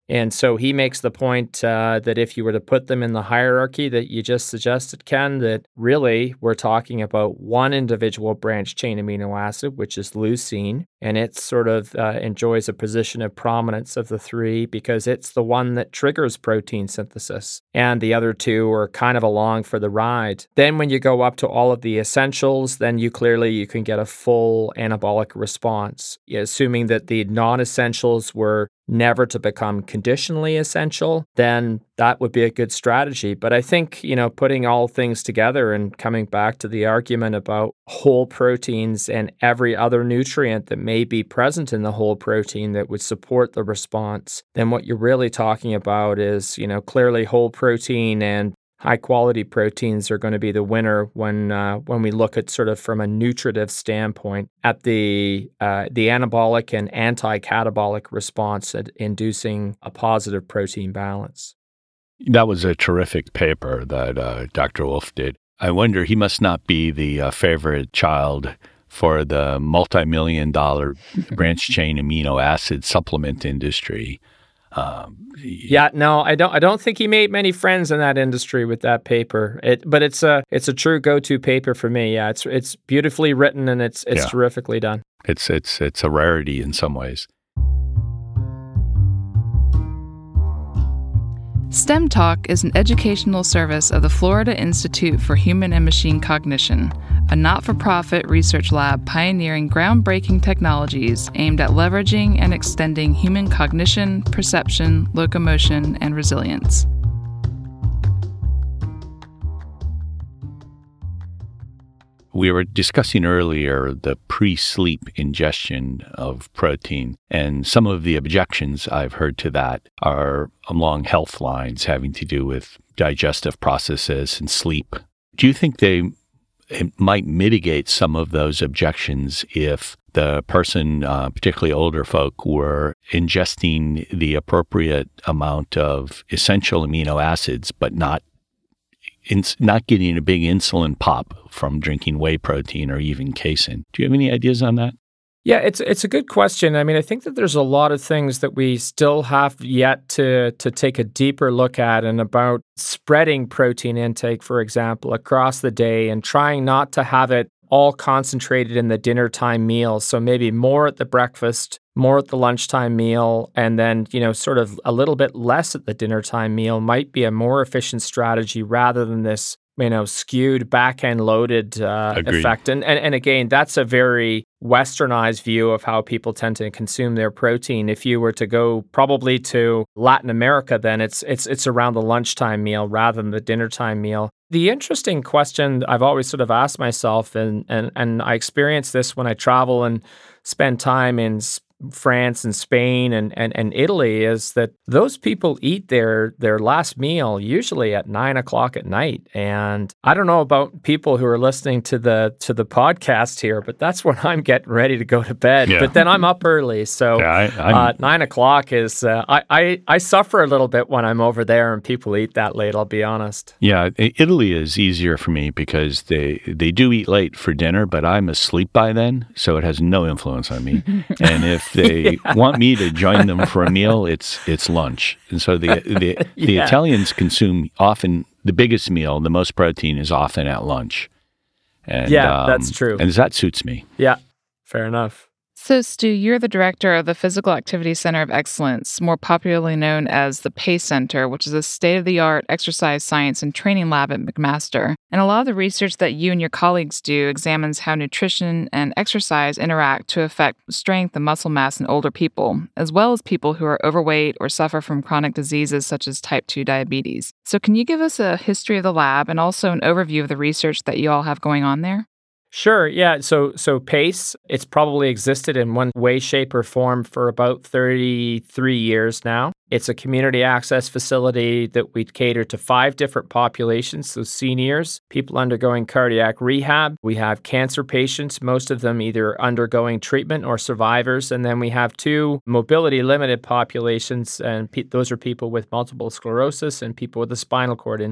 Speaker 6: And so he makes the point that if you were to put them in the hierarchy that you just suggested, Ken, that really we're talking about one individual branched chain amino acid, which is leucine, and it sort of enjoys a position of prominence of the three because it's the one that triggers protein synthesis. And the other two are kind of along for the ride. Then when you go up to all of the essentials, then you can get a full anabolic response, assuming that the non-essentials were never to become conditionally essential, then that would be a good strategy. But I think, putting all things together and coming back to the argument about whole proteins and every other nutrient that may be present in the whole protein that would support the response, then what you're really talking about is, clearly whole protein and high-quality proteins are going to be the winner when we look at sort of from a nutritive standpoint at the anabolic and anti-catabolic response at inducing a positive protein balance.
Speaker 5: That was a terrific paper that Dr. Wolf did. I wonder, he must not be the favorite child for the multi-million-dollar branched-chain amino acid supplement industry.
Speaker 6: No, I don't think he made many friends in that industry with that paper. But it's a true go-to paper for me. Yeah, it's beautifully written and it's terrifically done.
Speaker 5: It's a rarity in some ways.
Speaker 4: STEM Talk is an educational service of the Florida Institute for Human and Machine Cognition, a not-for-profit research lab pioneering groundbreaking technologies aimed at leveraging and extending human cognition, perception, locomotion, and resilience.
Speaker 5: We were discussing earlier the pre-sleep ingestion of protein, and some of the objections I've heard to that are along health lines having to do with digestive processes and sleep. Do you think it might mitigate some of those objections if the person, particularly older folk, were ingesting the appropriate amount of essential amino acids, but not getting a big insulin pop from drinking whey protein or even casein? Do you have any ideas on that?
Speaker 6: Yeah, it's a good question. I mean, I think that there's a lot of things that we still have yet to take a deeper look at, and about spreading protein intake, for example, across the day and trying not to have it all concentrated in the dinner time meal. So maybe more at the breakfast, more at the lunchtime meal, and then, sort of a little bit less at the dinner time meal might be a more efficient strategy rather than this, skewed back-end loaded effect. And again, that's a very westernized view of how people tend to consume their protein. If you were to go probably to Latin America, then it's around the lunchtime meal rather than the dinner time meal. The interesting question I've always sort of asked myself, and I experience this when I travel and spend time in France and Spain and Italy, is that those people eat their last meal usually at 9:00 at night. And I don't know about people who are listening to the podcast here, but that's when I'm getting ready to go to bed. Yeah. But then I'm up early, so 9:00 is I suffer a little bit when I'm over there and people eat that late. I'll be honest.
Speaker 5: Yeah, Italy is easier for me because they do eat late for dinner, but I'm asleep by then, so it has no influence on me. And if they want me to join them for a meal, it's lunch. And so the Italians consume often the biggest meal, the most protein is often at lunch. And,
Speaker 6: that's true.
Speaker 5: And that suits me.
Speaker 6: Yeah, fair enough.
Speaker 4: So, Stu, you're the director of the Physical Activity Center of Excellence, more popularly known as the PACE Center, which is a state-of-the-art exercise science and training lab at McMaster. And a lot of the research that you and your colleagues do examines how nutrition and exercise interact to affect strength and muscle mass in older people, as well as people who are overweight or suffer from chronic diseases such as type 2 diabetes. So can you give us a history of the lab and also an overview of the research that you all have going on there?
Speaker 6: Sure, yeah. So PACE, it's probably existed in one way, shape, or form for about 33 years now. It's a community access facility that we cater to 5 different populations. So seniors, people undergoing cardiac rehab. We have cancer patients, most of them either undergoing treatment or survivors. And then we have 2 mobility-limited populations, and those are people with multiple sclerosis and people with a spinal cord injury.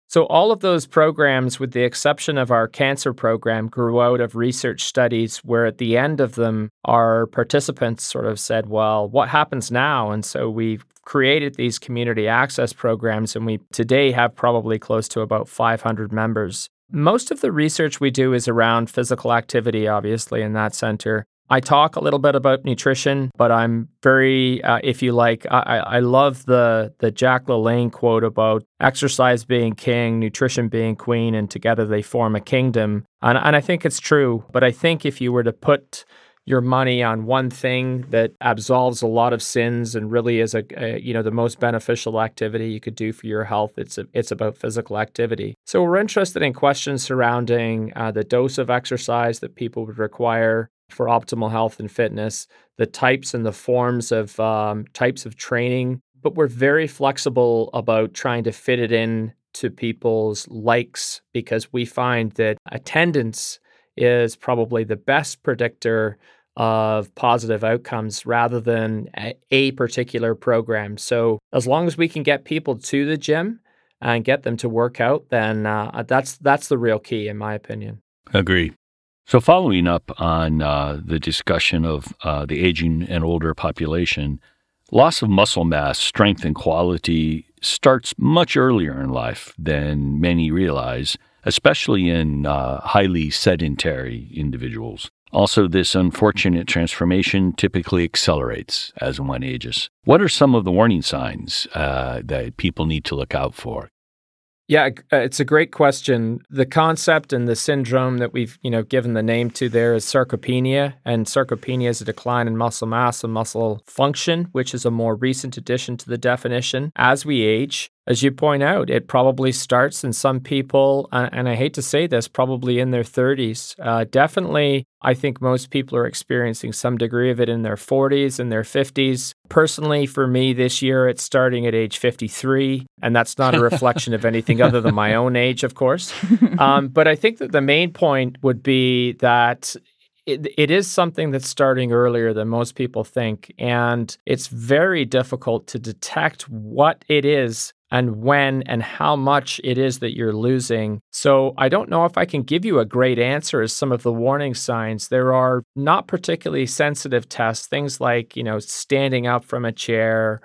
Speaker 6: So all of those programs, with the exception of our cancer program, grew out of research studies where at the end of them, our participants sort of said, well, what happens now? And so we created these community access programs, and we today have probably close to about 500 members. Most of the research we do is around physical activity, obviously, in that center. I talk a little bit about nutrition, but I'm very, if you like, I love the Jack LaLanne quote about exercise being king, nutrition being queen, and together they form a kingdom. And I think it's true. But I think if you were to put your money on one thing that absolves a lot of sins and really is the most beneficial activity you could do for your health, it's about physical activity. So we're interested in questions surrounding the dose of exercise that people would require for optimal health and fitness, the types and the forms of types of training, but we're very flexible about trying to fit it in to people's likes, because we find that attendance is probably the best predictor of positive outcomes rather than a particular program. So as long as we can get people to the gym and get them to work out, then that's the real key, in my opinion.
Speaker 5: Agree. So following up on the discussion of the aging and older population, loss of muscle mass, strength, and quality starts much earlier in life than many realize, especially in highly sedentary individuals. Also, this unfortunate transformation typically accelerates as one ages. What are some of the warning signs that people need to look out for?
Speaker 6: Yeah, it's a great question. The concept and the syndrome that we've given the name to there is sarcopenia, and sarcopenia is a decline in muscle mass and muscle function, which is a more recent addition to the definition. As we age, as you point out, it probably starts in some people, and I hate to say this, probably in their 30s. Definitely, I think most people are experiencing some degree of it in their 40s and their 50s. Personally, for me this year, it's starting at age 53, and that's not a reflection of anything other than my own age, of course. But I think that the main point would be that it is something that's starting earlier than most people think, and it's very difficult to detect what it is and when and how much it is that you're losing. So I don't know if I can give you a great answer as some of the warning signs. There are not particularly sensitive tests, things like, standing up from a chair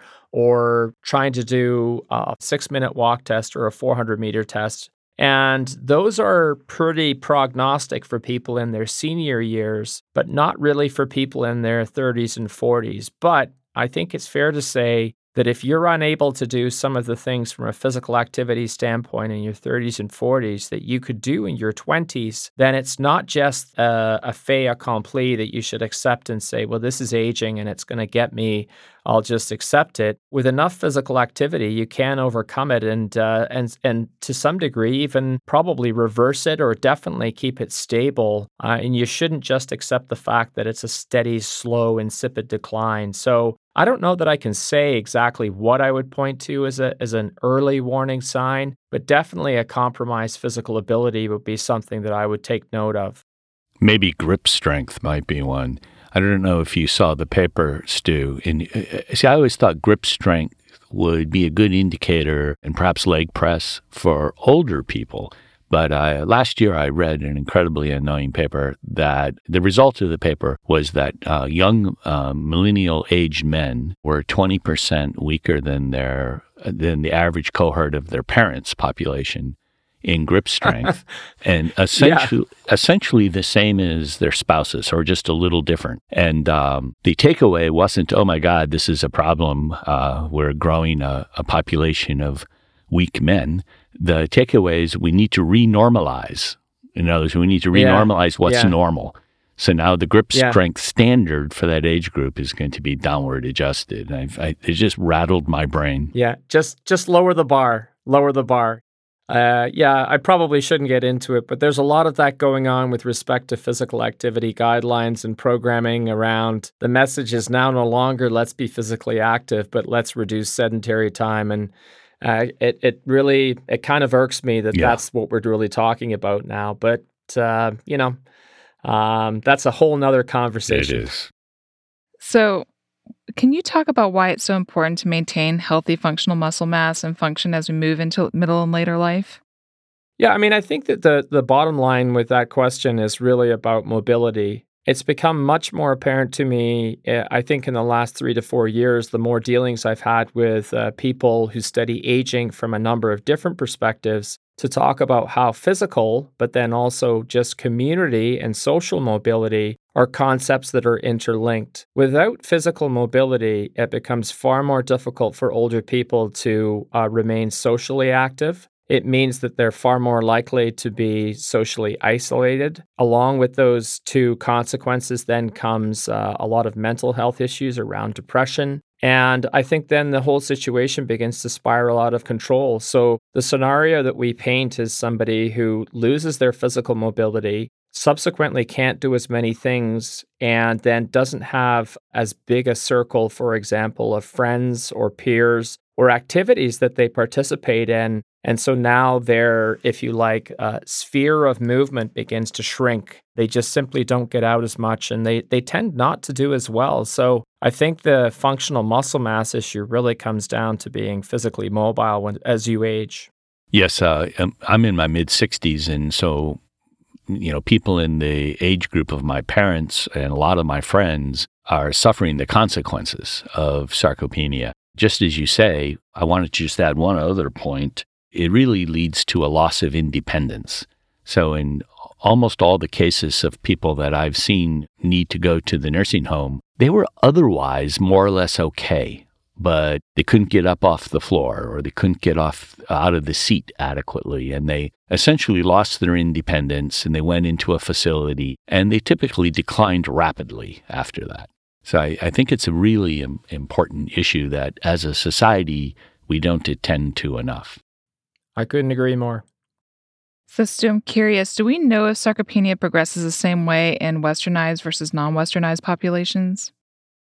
Speaker 6: or trying to do a 6-minute walk test or a 400-meter test. And those are pretty prognostic for people in their senior years, but not really for people in their 30s and 40s. But I think it's fair to say that if you're unable to do some of the things from a physical activity standpoint in your 30s and 40s that you could do in your 20s, then it's not just a fait accompli that you should accept and say, well, this is aging and it's going to get me, I'll just accept it. With enough physical activity, you can overcome it and to some degree even probably reverse it or definitely keep it stable. And you shouldn't just accept the fact that it's a steady, slow, insipid decline. So I don't know that I can say exactly what I would point to as an early warning sign, but definitely a compromised physical ability would be something that I would take note of.
Speaker 5: Maybe grip strength might be one. I don't know if you saw the paper, Stu. I always thought grip strength would be a good indicator, and perhaps leg press for older people. But last year I read an incredibly annoying paper that the result of the paper was that young millennial-aged men were 20% weaker than the average cohort of their parents' population in grip strength, and essentially the same as their spouses, or just a little different. And the takeaway wasn't, oh my God, this is a problem. We're growing a population of weak men. The takeaway is we need to renormalize. In other words, we need to renormalize what's normal. So now the grip strength standard for that age group is going to be downward adjusted. It just rattled my brain.
Speaker 6: Yeah, just lower the bar. Lower the bar. I probably shouldn't get into it, but there's a lot of that going on with respect to physical activity guidelines and programming around. The message is now no longer let's be physically active, but let's reduce sedentary time. And it really kind of irks me that that's what we're really talking about now. But, that's a whole nother conversation.
Speaker 5: It is.
Speaker 4: So can you talk about why it's so important to maintain healthy functional muscle mass and function as we move into middle and later life?
Speaker 6: Yeah, I mean, I think that the bottom line with that question is really about mobility. It's become much more apparent to me, I think, in the last 3 to 4 years, the more dealings I've had with people who study aging from a number of different perspectives to talk about how physical, but then also just community and social mobility are concepts that are interlinked. Without physical mobility, it becomes far more difficult for older people to remain socially active. It means that they're far more likely to be socially isolated. Along with those two consequences then comes a lot of mental health issues around depression. And I think then the whole situation begins to spiral out of control. So the scenario that we paint is somebody who loses their physical mobility, subsequently can't do as many things, and then doesn't have as big a circle, for example, of friends or peers or activities that they participate in. And so now their, if you like, sphere of movement begins to shrink. They just simply don't get out as much, and they tend not to do as well. So I think the functional muscle mass issue really comes down to being physically mobile as you age.
Speaker 5: Yes, I'm in my mid-60s, and so people in the age group of my parents and a lot of my friends are suffering the consequences of sarcopenia. Just as you say, I wanted to just add one other point. It really leads to a loss of independence. So in almost all the cases of people that I've seen need to go to the nursing home, they were otherwise more or less okay, but they couldn't get up off the floor or they couldn't get out of the seat adequately, and they essentially lost their independence, and they went into a facility, and they typically declined rapidly after that. So I think it's a really important issue that as a society, we don't attend to enough.
Speaker 6: I couldn't agree more.
Speaker 4: So, Stu, I'm curious, do we know if sarcopenia progresses the same way in westernized versus non-westernized populations?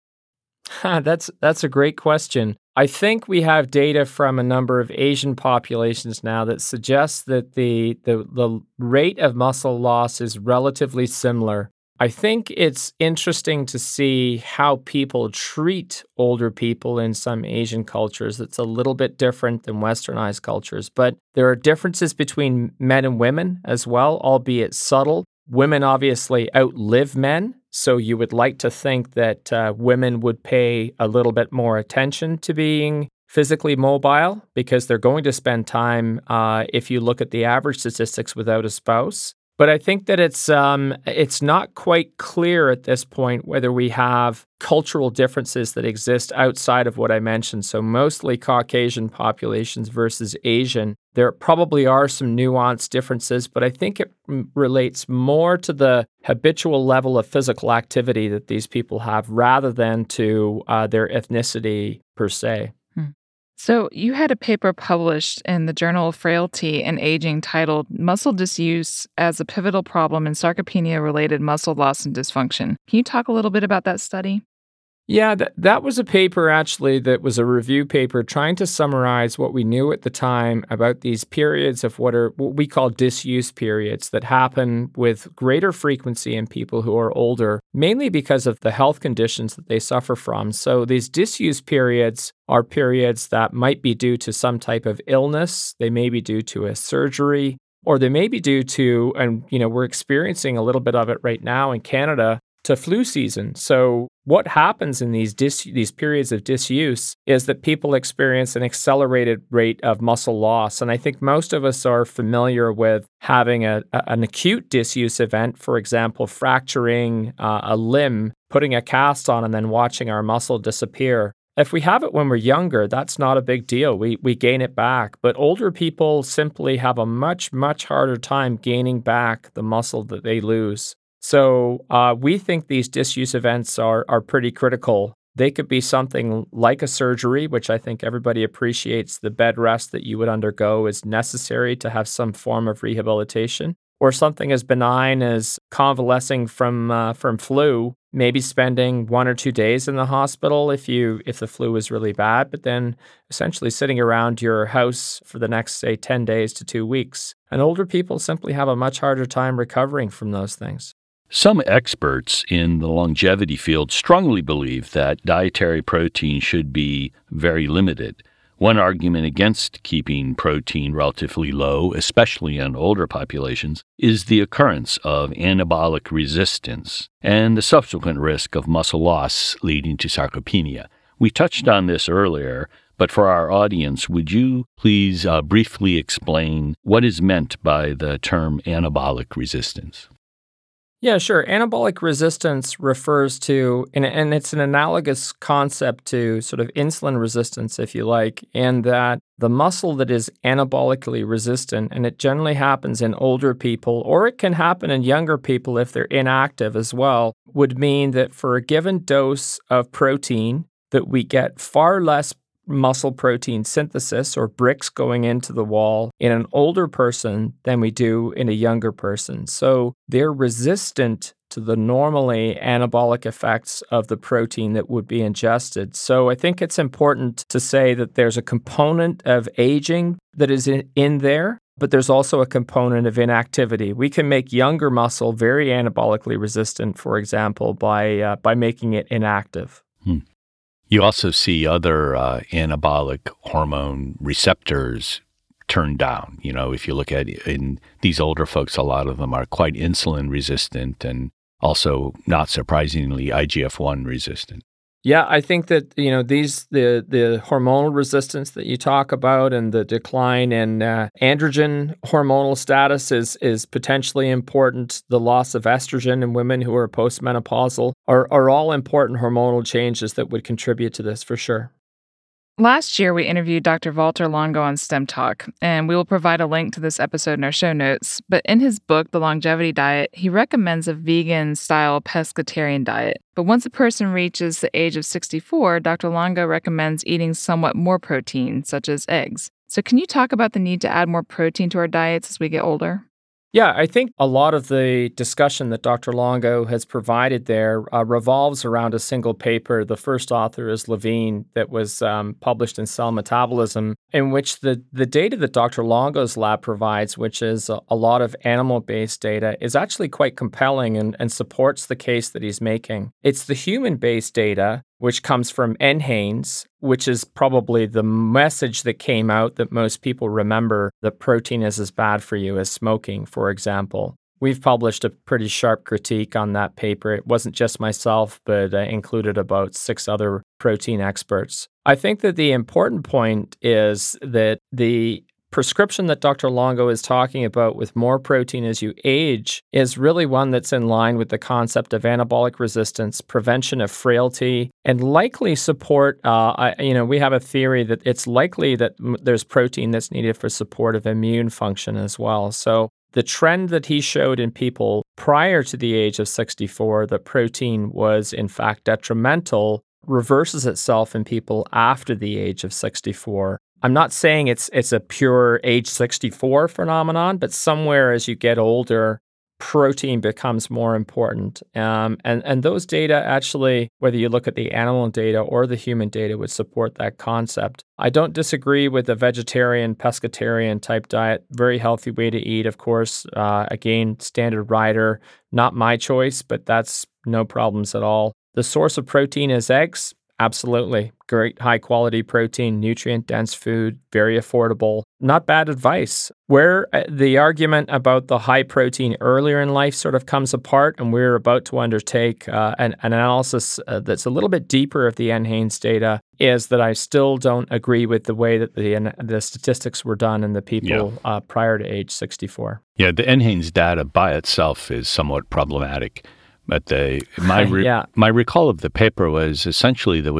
Speaker 6: That's a great question. I think we have data from a number of Asian populations now that suggests that the rate of muscle loss is relatively similar. I think it's interesting to see how people treat older people in some Asian cultures. It's a little bit different than westernized cultures, but there are differences between men and women as well, albeit subtle. Women obviously outlive men, so you would like to think that women would pay a little bit more attention to being physically mobile because they're going to spend time, if you look at the average statistics, without a spouse. But I think that it's not quite clear at this point whether we have cultural differences that exist outside of what I mentioned. So mostly Caucasian populations versus Asian. There probably are some nuanced differences, but I think it relates more to the habitual level of physical activity that these people have rather than to their ethnicity per se.
Speaker 4: So you had a paper published in the Journal of Frailty and Aging titled Muscle Disuse as a Pivotal Problem in Sarcopenia-Related Muscle Loss and Dysfunction. Can you talk a little bit about that study?
Speaker 6: Yeah, that was a paper actually that was a review paper trying to summarize what we knew at the time about these periods of what we call disuse periods that happen with greater frequency in people who are older, mainly because of the health conditions that they suffer from. So these disuse periods are periods that might be due to some type of illness, they may be due to a surgery, or they may be due to, and we're experiencing a little bit of it right now in Canada, to flu season. So what happens in these periods of disuse is that people experience an accelerated rate of muscle loss. And I think most of us are familiar with having an acute disuse event, for example, fracturing a limb, putting a cast on, and then watching our muscle disappear. If we have it when we're younger, that's not a big deal. We gain it back. But older people simply have a much, much harder time gaining back the muscle that they lose. So we think these disuse events are pretty critical. They could be something like a surgery, which I think everybody appreciates the bed rest that you would undergo is necessary to have some form of rehabilitation, or something as benign as convalescing from flu, maybe spending 1 or 2 days in the hospital if the flu is really bad, but then essentially sitting around your house for the next, say, 10 days to 2 weeks. And older people simply have a much harder time recovering from those things.
Speaker 5: Some experts in the longevity field strongly believe that dietary protein should be very limited. One argument against keeping protein relatively low, especially in older populations, is the occurrence of anabolic resistance and the subsequent risk of muscle loss leading to sarcopenia. We touched on this earlier, but for our audience, would you please briefly explain what is meant by the term anabolic resistance?
Speaker 6: Yeah, sure. Anabolic resistance refers to, and it's an analogous concept to sort of insulin resistance, if you like, and that the muscle that is anabolically resistant, and it generally happens in older people, or it can happen in younger people if they're inactive as well, would mean that for a given dose of protein, that we get far less muscle protein synthesis or bricks going into the wall in an older person than we do in a younger person. So they're resistant to the normally anabolic effects of the protein that would be ingested. So I think it's important to say that there's a component of aging that is in there, but there's also a component of inactivity. We can make younger muscle very anabolically resistant, for example, by making it inactive.
Speaker 5: You also see other anabolic hormone receptors turned down. You know, if you look at in these older folks, a lot of them are quite insulin resistant and also, not surprisingly, IGF-1 resistant.
Speaker 6: Yeah, I think that, the hormonal resistance that you talk about and the decline in androgen hormonal status is potentially important. The loss of estrogen in women who are postmenopausal are all important hormonal changes that would contribute to this for sure.
Speaker 4: Last year, we interviewed Dr. Valter Longo on STEM Talk, and we will provide a link to this episode in our show notes. But in his book, The Longevity Diet, he recommends a vegan-style pescatarian diet. But once a person reaches the age of 64, Dr. Longo recommends eating somewhat more protein, such as eggs. So can you talk about the need to add more protein to our diets as we get older?
Speaker 6: Yeah, I think a lot of the discussion that Dr. Longo has provided there revolves around a single paper. The first author is Levine, that was published in Cell Metabolism, in which the data that Dr. Longo's lab provides, which is a lot of animal-based data, is actually quite compelling and supports the case that he's making. It's the human-based data, which comes from NHANES, which is probably the message that came out that most people remember, that protein is as bad for you as smoking, for example. We've published a pretty sharp critique on that paper. It wasn't just myself, but included about 6 other protein experts. I think that the important point is that the prescription that Dr. Longo is talking about with more protein as you age is really one that's in line with the concept of anabolic resistance, prevention of frailty, and likely support. We have a theory that it's likely that there's protein that's needed for support of immune function as well. So the trend that he showed in people prior to the age of 64, that protein was in fact detrimental, reverses itself in people after the age of 64. I'm not saying it's a pure age 64 phenomenon, but somewhere as you get older, protein becomes more important. And those data actually, whether you look at the animal data or the human data, would support that concept. I don't disagree with the vegetarian, pescatarian type diet. Very healthy way to eat, of course. Again, standard rider, not my choice, but that's no problems at all. The source of protein is eggs. Absolutely. Great high quality protein, nutrient dense food, very affordable. Not bad advice. Where the argument about the high protein earlier in life sort of comes apart, and we're about to undertake an analysis that's a little bit deeper of the NHANES data, is that I still don't agree with the way that the statistics were done in the people prior to age 64.
Speaker 5: Yeah, the NHANES data by itself is somewhat problematic. But my recall of the paper was essentially there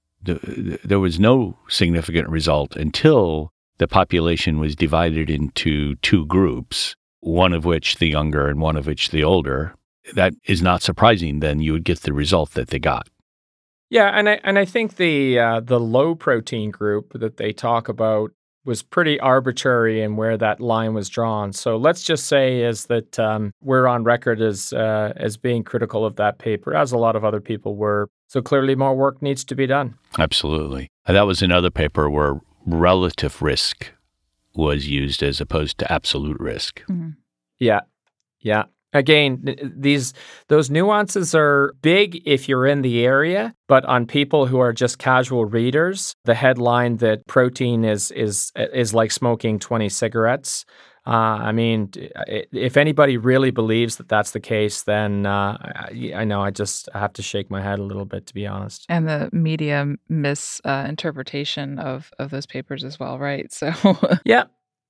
Speaker 5: was no significant result until the population was divided into 2 groups, one of which the younger and one of which the older. That is not surprising. Then you would get the result that they got.
Speaker 6: Yeah, and I think the low protein group that they talk about was pretty arbitrary in where that line was drawn. So let's just say is that we're on record as being critical of that paper, as a lot of other people were. So clearly more work needs to be done.
Speaker 5: Absolutely. And that was another paper where relative risk was used as opposed to absolute risk.
Speaker 6: Mm-hmm. Yeah. Again, those nuances are big if you're in the area, but on people who are just casual readers, the headline that protein is like smoking 20 cigarettes. If anybody really believes that that's the case, then I know I have to shake my head a little bit, to be honest.
Speaker 4: And the media misinterpretation of those papers as well, right? So
Speaker 6: yeah.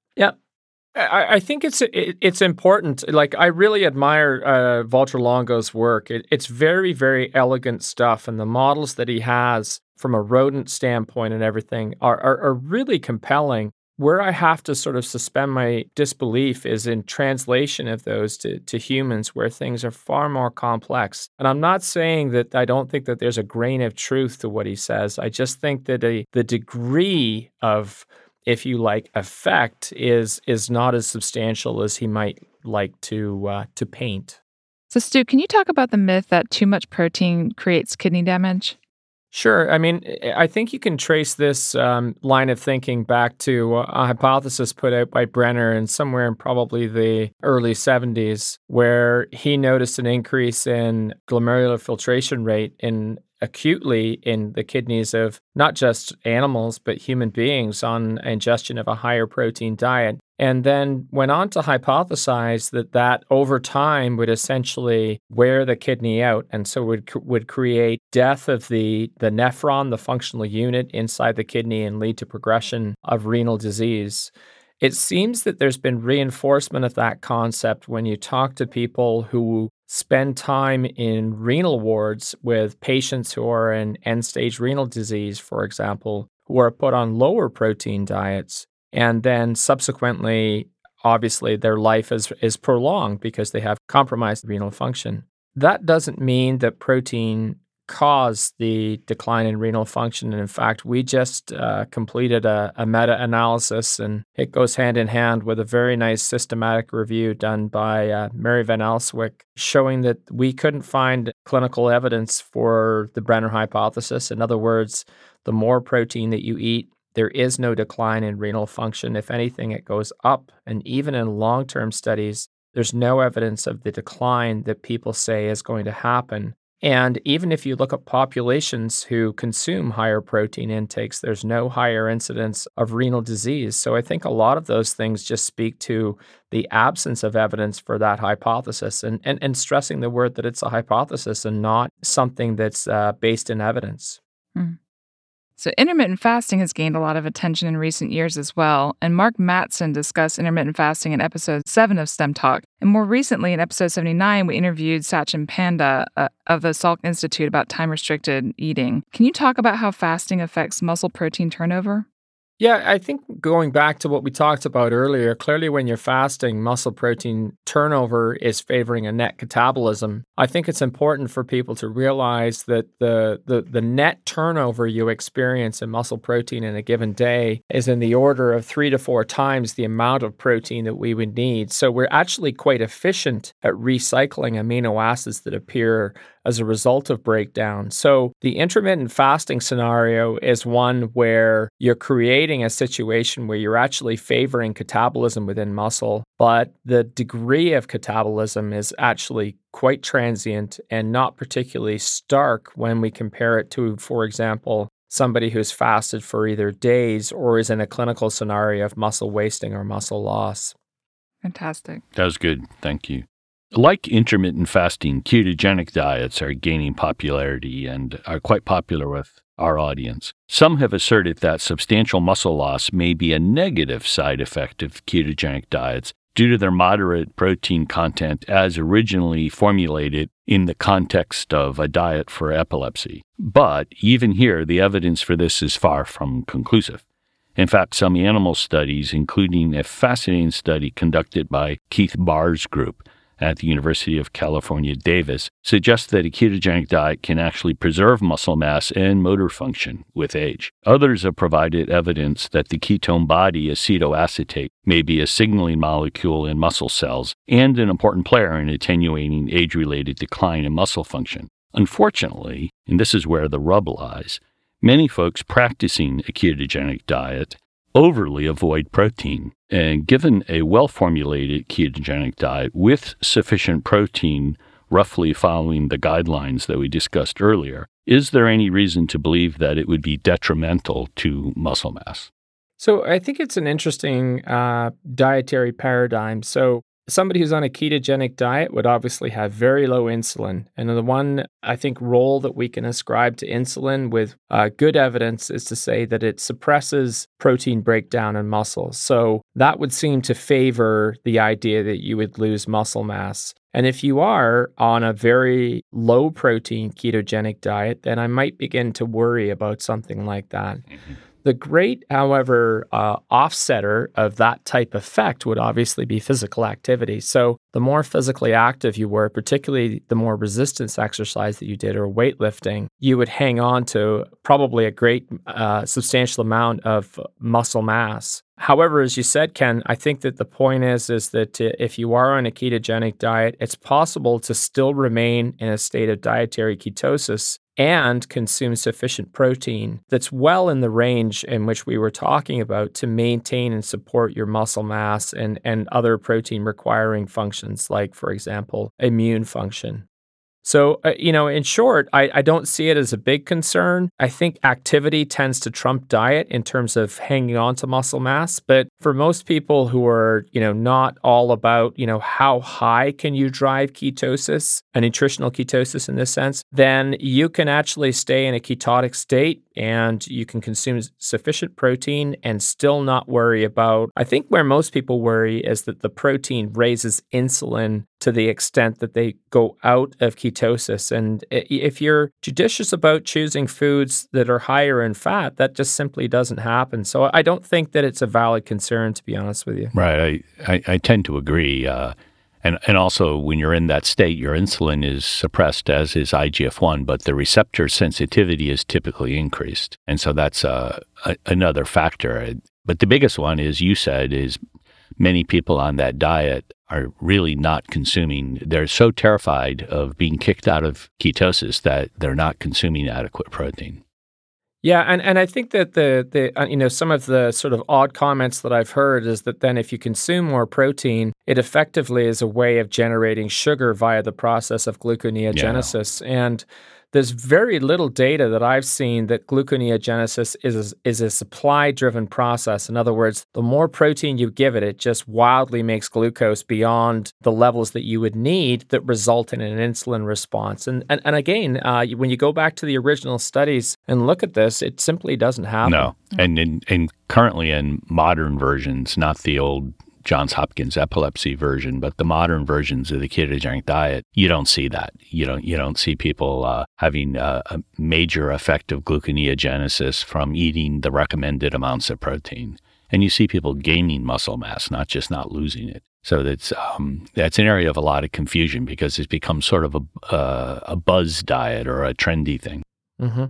Speaker 6: I think it's important. Like, I really admire Walter Longo's work. It's very, very elegant stuff, and the models that he has from a rodent standpoint and everything are really compelling. Where I have to sort of suspend my disbelief is in translation of those to humans, where things are far more complex. And I'm not saying that I don't think that there's a grain of truth to what he says. I just think that the degree of, if you like, effect is not as substantial as he might like to paint.
Speaker 4: So, Stu, can you talk about the myth that too much protein creates kidney damage?
Speaker 6: Sure. I mean, I think you can trace this line of thinking back to a hypothesis put out by Brenner in somewhere in probably the early 70s, where he noticed an increase in glomerular filtration rate acutely in the kidneys of not just animals, but human beings on ingestion of a higher protein diet. And then went on to hypothesize that over time would essentially wear the kidney out, and so would create death of the nephron, the functional unit inside the kidney, and lead to progression of renal disease. It seems that there's been reinforcement of that concept when you talk to people who spend time in renal wards with patients who are in end-stage renal disease, for example, who are put on lower protein diets. And then subsequently, obviously, their life is prolonged because they have compromised renal function. That doesn't mean that protein caused the decline in renal function. And in fact, we just completed a meta-analysis, and it goes hand in hand with a very nice systematic review done by Mary Van Elswyk, showing that we couldn't find clinical evidence for the Brenner hypothesis. In other words, the more protein that you eat, there is no decline in renal function. If anything, it goes up. And even in long-term studies, there's no evidence of the decline that people say is going to happen. And even if you look at populations who consume higher protein intakes, there's no higher incidence of renal disease. So I think a lot of those things just speak to the absence of evidence for that hypothesis, and stressing the word that it's a hypothesis and not something that's based in evidence.
Speaker 4: Hmm. So intermittent fasting has gained a lot of attention in recent years as well, and Mark Mattson discussed intermittent fasting in episode 7 of STEM Talk. And more recently, in episode 79, we interviewed Sachin Panda of the Salk Institute about time-restricted eating. Can you talk about how fasting affects muscle protein turnover?
Speaker 6: Yeah, I think going back to what we talked about earlier, clearly when you're fasting, muscle protein turnover is favoring a net catabolism. I think it's important for people to realize that the net turnover you experience in muscle protein in a given day is in the order of 3 to 4 times the amount of protein that we would need. So we're actually quite efficient at recycling amino acids that appear as a result of breakdown. So the intermittent fasting scenario is one where you're creating a situation where you're actually favoring catabolism within muscle, but the degree of catabolism is actually quite transient and not particularly stark when we compare it to, for example, somebody who's fasted for either days or is in a clinical scenario of muscle wasting or muscle loss.
Speaker 4: Fantastic.
Speaker 5: That was good. Thank you. Like intermittent fasting, ketogenic diets are gaining popularity and are quite popular with our audience. Some have asserted that substantial muscle loss may be a negative side effect of ketogenic diets due to their moderate protein content as originally formulated in the context of a diet for epilepsy. But even here, the evidence for this is far from conclusive. In fact, some animal studies, including a fascinating study conducted by Keith Barr's group at the University of California, Davis, suggests that a ketogenic diet can actually preserve muscle mass and motor function with age. Others have provided evidence that the ketone body, acetoacetate, may be a signaling molecule in muscle cells and an important player in attenuating age-related decline in muscle function. Unfortunately, and this is where the rub lies, many folks practicing a ketogenic diet overly avoid protein And given a well-formulated ketogenic diet with sufficient protein, roughly following the guidelines that we discussed earlier, is there any reason to believe that it would be detrimental to muscle mass?
Speaker 6: So I think it's an interesting dietary paradigm. So somebody who's on a ketogenic diet would obviously have very low insulin. And the one, I think, role that we can ascribe to insulin with good evidence is to say that it suppresses protein breakdown in muscles. So that would seem to favor the idea that you would lose muscle mass. And if you are on a very low protein ketogenic diet, then I might begin to worry about something like that. Mm-hmm. The great, however, offsetter of that type of effect would obviously be physical activity. So the more physically active you were, particularly the more resistance exercise that you did or weightlifting, you would hang on to probably a great substantial amount of muscle mass. However, as you said, Ken, I think that the point is that if you are on a ketogenic diet, it's possible to still remain in a state of dietary ketosis and consume sufficient protein that's well in the range in which we were talking about to maintain and support your muscle mass and other protein requiring functions like, for example, immune function. So, in short, I don't see it as a big concern. I think activity tends to trump diet in terms of hanging on to muscle mass. But for most people who are, not all about, how high can you drive ketosis, a nutritional ketosis in this sense, then you can actually stay in a ketotic state and you can consume sufficient protein and still not worry about, I think where most people worry is that the protein raises insulin to the extent that they go out of ketosis. And if you're judicious about choosing foods that are higher in fat, that just simply doesn't happen. So I don't think that it's a valid concern, to be honest with you.
Speaker 5: Right. I tend to agree. And also, when you're in that state, your insulin is suppressed, as is IGF-1, but the receptor sensitivity is typically increased. And so that's another factor. But the biggest one, as you said, is many people on that diet are really not consuming. They're so terrified of being kicked out of ketosis that they're not consuming adequate protein.
Speaker 6: Yeah, and I think that the some of the sort of odd comments that I've heard is that then if you consume more protein, it effectively is a way of generating sugar via the process of gluconeogenesis. Yeah. And there's very little data that I've seen that gluconeogenesis is a supply-driven process. In other words, the more protein you give it, it just wildly makes glucose beyond the levels that you would need that result in an insulin response. And again, when you go back to the original studies and look at this, it simply doesn't happen.
Speaker 5: No, and currently in modern versions, not the old Johns Hopkins epilepsy version, but the modern versions of the ketogenic diet, you don't see that. You don't see people having a major effect of gluconeogenesis from eating the recommended amounts of protein. And you see people gaining muscle mass, not just not losing it. So that's an area of a lot of confusion because it's become sort of a buzz diet or a trendy thing.
Speaker 6: Mm-hmm.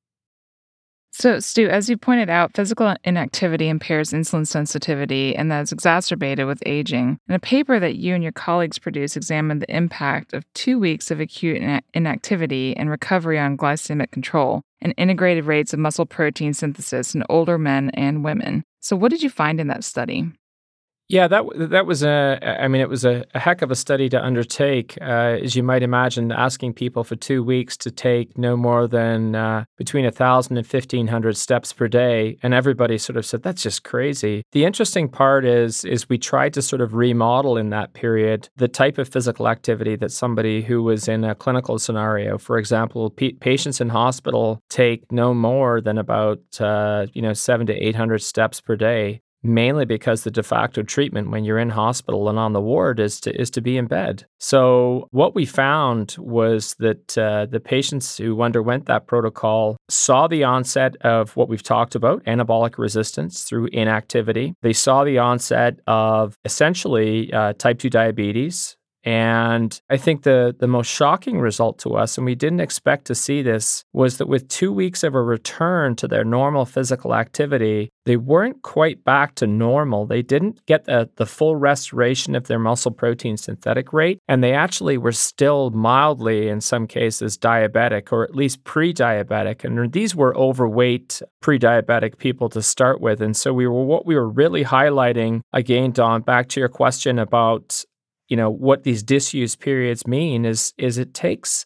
Speaker 4: So, Stu, as you pointed out, physical inactivity impairs insulin sensitivity, and that's exacerbated with aging. And a paper that you and your colleagues produced examined the impact of 2 weeks of acute inactivity and recovery on glycemic control and integrated rates of muscle protein synthesis in older men and women. So what did you find in that study?
Speaker 6: Yeah, that was it was a heck of a study to undertake. As you might imagine, asking people for 2 weeks to take no more than between 1,000 and 1,500 steps per day, and everybody sort of said, that's just crazy. The interesting part is we tried to sort of remodel in that period the type of physical activity that somebody who was in a clinical scenario, for example, patients in hospital take no more than about 700 to 800 steps per day. Mainly because the de facto treatment when you're in hospital and on the ward is to be in bed. So what we found was that the patients who underwent that protocol saw the onset of what we've talked about, anabolic resistance through inactivity. They saw the onset of essentially type 2 diabetes And I think the most shocking result to us, and we didn't expect to see this, was that with 2 weeks of a return to their normal physical activity, they weren't quite back to normal. They didn't get the full restoration of their muscle protein synthetic rate, and they actually were still mildly, in some cases, diabetic, or at least pre-diabetic. And these were overweight pre-diabetic people to start with. And so what we were really highlighting, again, Don, back to your question about, what these disuse periods mean is it takes,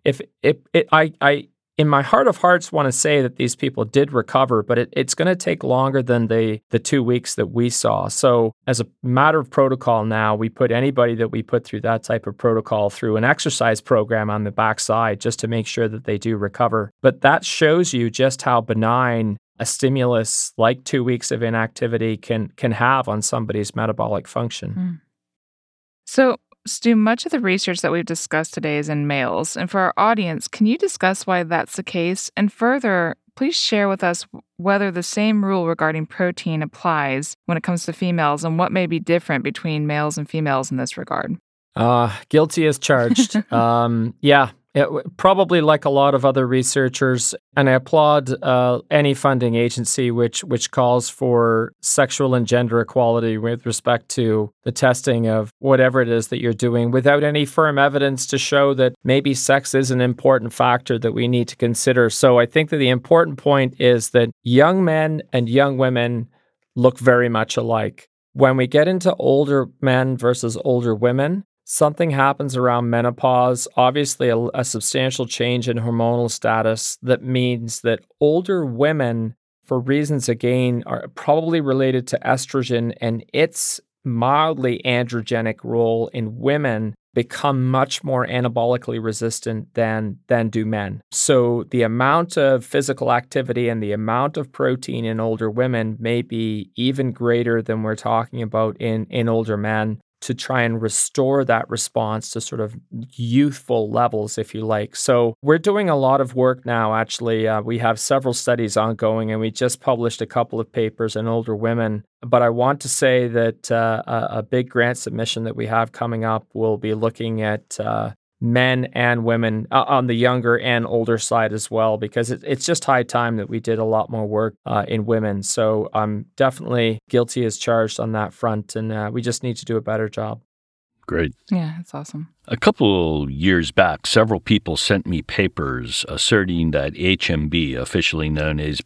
Speaker 6: I in my heart of hearts want to say that these people did recover, but it's going to take longer than the 2 weeks that we saw. So as a matter of protocol now, we put anybody that we put through that type of protocol through an exercise program on the backside just to make sure that they do recover. But that shows you just how benign a stimulus like 2 weeks of inactivity can have on somebody's metabolic function.
Speaker 4: Mm. So, Stu, much of the research that we've discussed today is in males. And for our audience, can you discuss why that's the case? And further, please share with us whether the same rule regarding protein applies when it comes to females and what may be different between males and females in this regard.
Speaker 6: Guilty as charged. Probably like a lot of other researchers, and I applaud any funding agency which calls for sexual and gender equality with respect to the testing of whatever it is that you're doing without any firm evidence to show that maybe sex is an important factor that we need to consider. So I think that the important point is that young men and young women look very much alike. When we get into older men versus older women, something happens around menopause, obviously a substantial change in hormonal status that means that older women, for reasons, again, are probably related to estrogen and its mildly androgenic role in women, become much more anabolically resistant than do men. So the amount of physical activity and the amount of protein in older women may be even greater than we're talking about in older men, to try and restore that response to sort of youthful levels, if you like. So we're doing a lot of work now, actually. We have several studies ongoing, and we just published a couple of papers in older women. But I want to say that a big grant submission that we have coming up will be looking at men and women on the younger and older side as well, because it's just high time that we did a lot more work in women. So I'm definitely guilty as charged on that front, and we just need to do a better job.
Speaker 5: Great.
Speaker 4: Yeah, that's awesome. A
Speaker 5: couple years back, several people sent me papers asserting that HMB, officially known as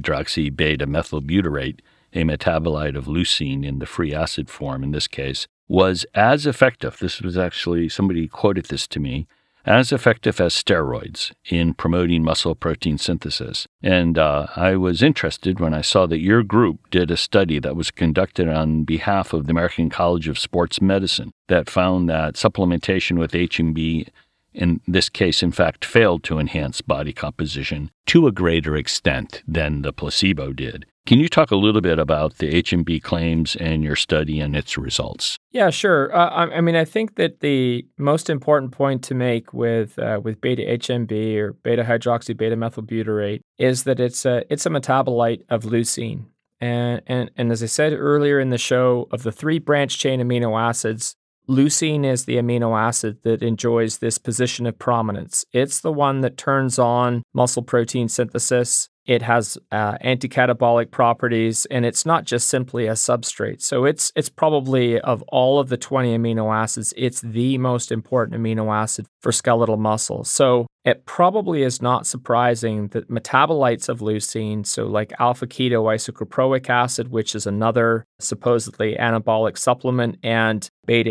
Speaker 5: beta-hydroxy-beta-methylbutyrate, a metabolite of leucine in the free acid form in this case, was as effective, this was actually, somebody quoted this to me, as effective as steroids in promoting muscle protein synthesis. And I was interested when I saw that your group did a study that was conducted on behalf of the American College of Sports Medicine that found that supplementation with HMB, in this case, in fact, failed to enhance body composition to a greater extent than the placebo did. Can you talk a little bit about the HMB claims and your study and its results?
Speaker 6: Yeah, sure. I think that the most important point to make with beta-HMB or beta-hydroxy-beta-methylbutyrate is that it's a metabolite of leucine. And as I said earlier in the show, of the 3 branch-chain amino acids, leucine is the amino acid that enjoys this position of prominence. It's the one that turns on muscle protein synthesis. It has anti-catabolic properties, and it's not just simply a substrate. So it's probably, of all of the 20 amino acids, it's the most important amino acid for skeletal muscle. So it probably is not surprising that metabolites of leucine, so like alpha-ketoisocaproic acid, which is another supposedly anabolic supplement, and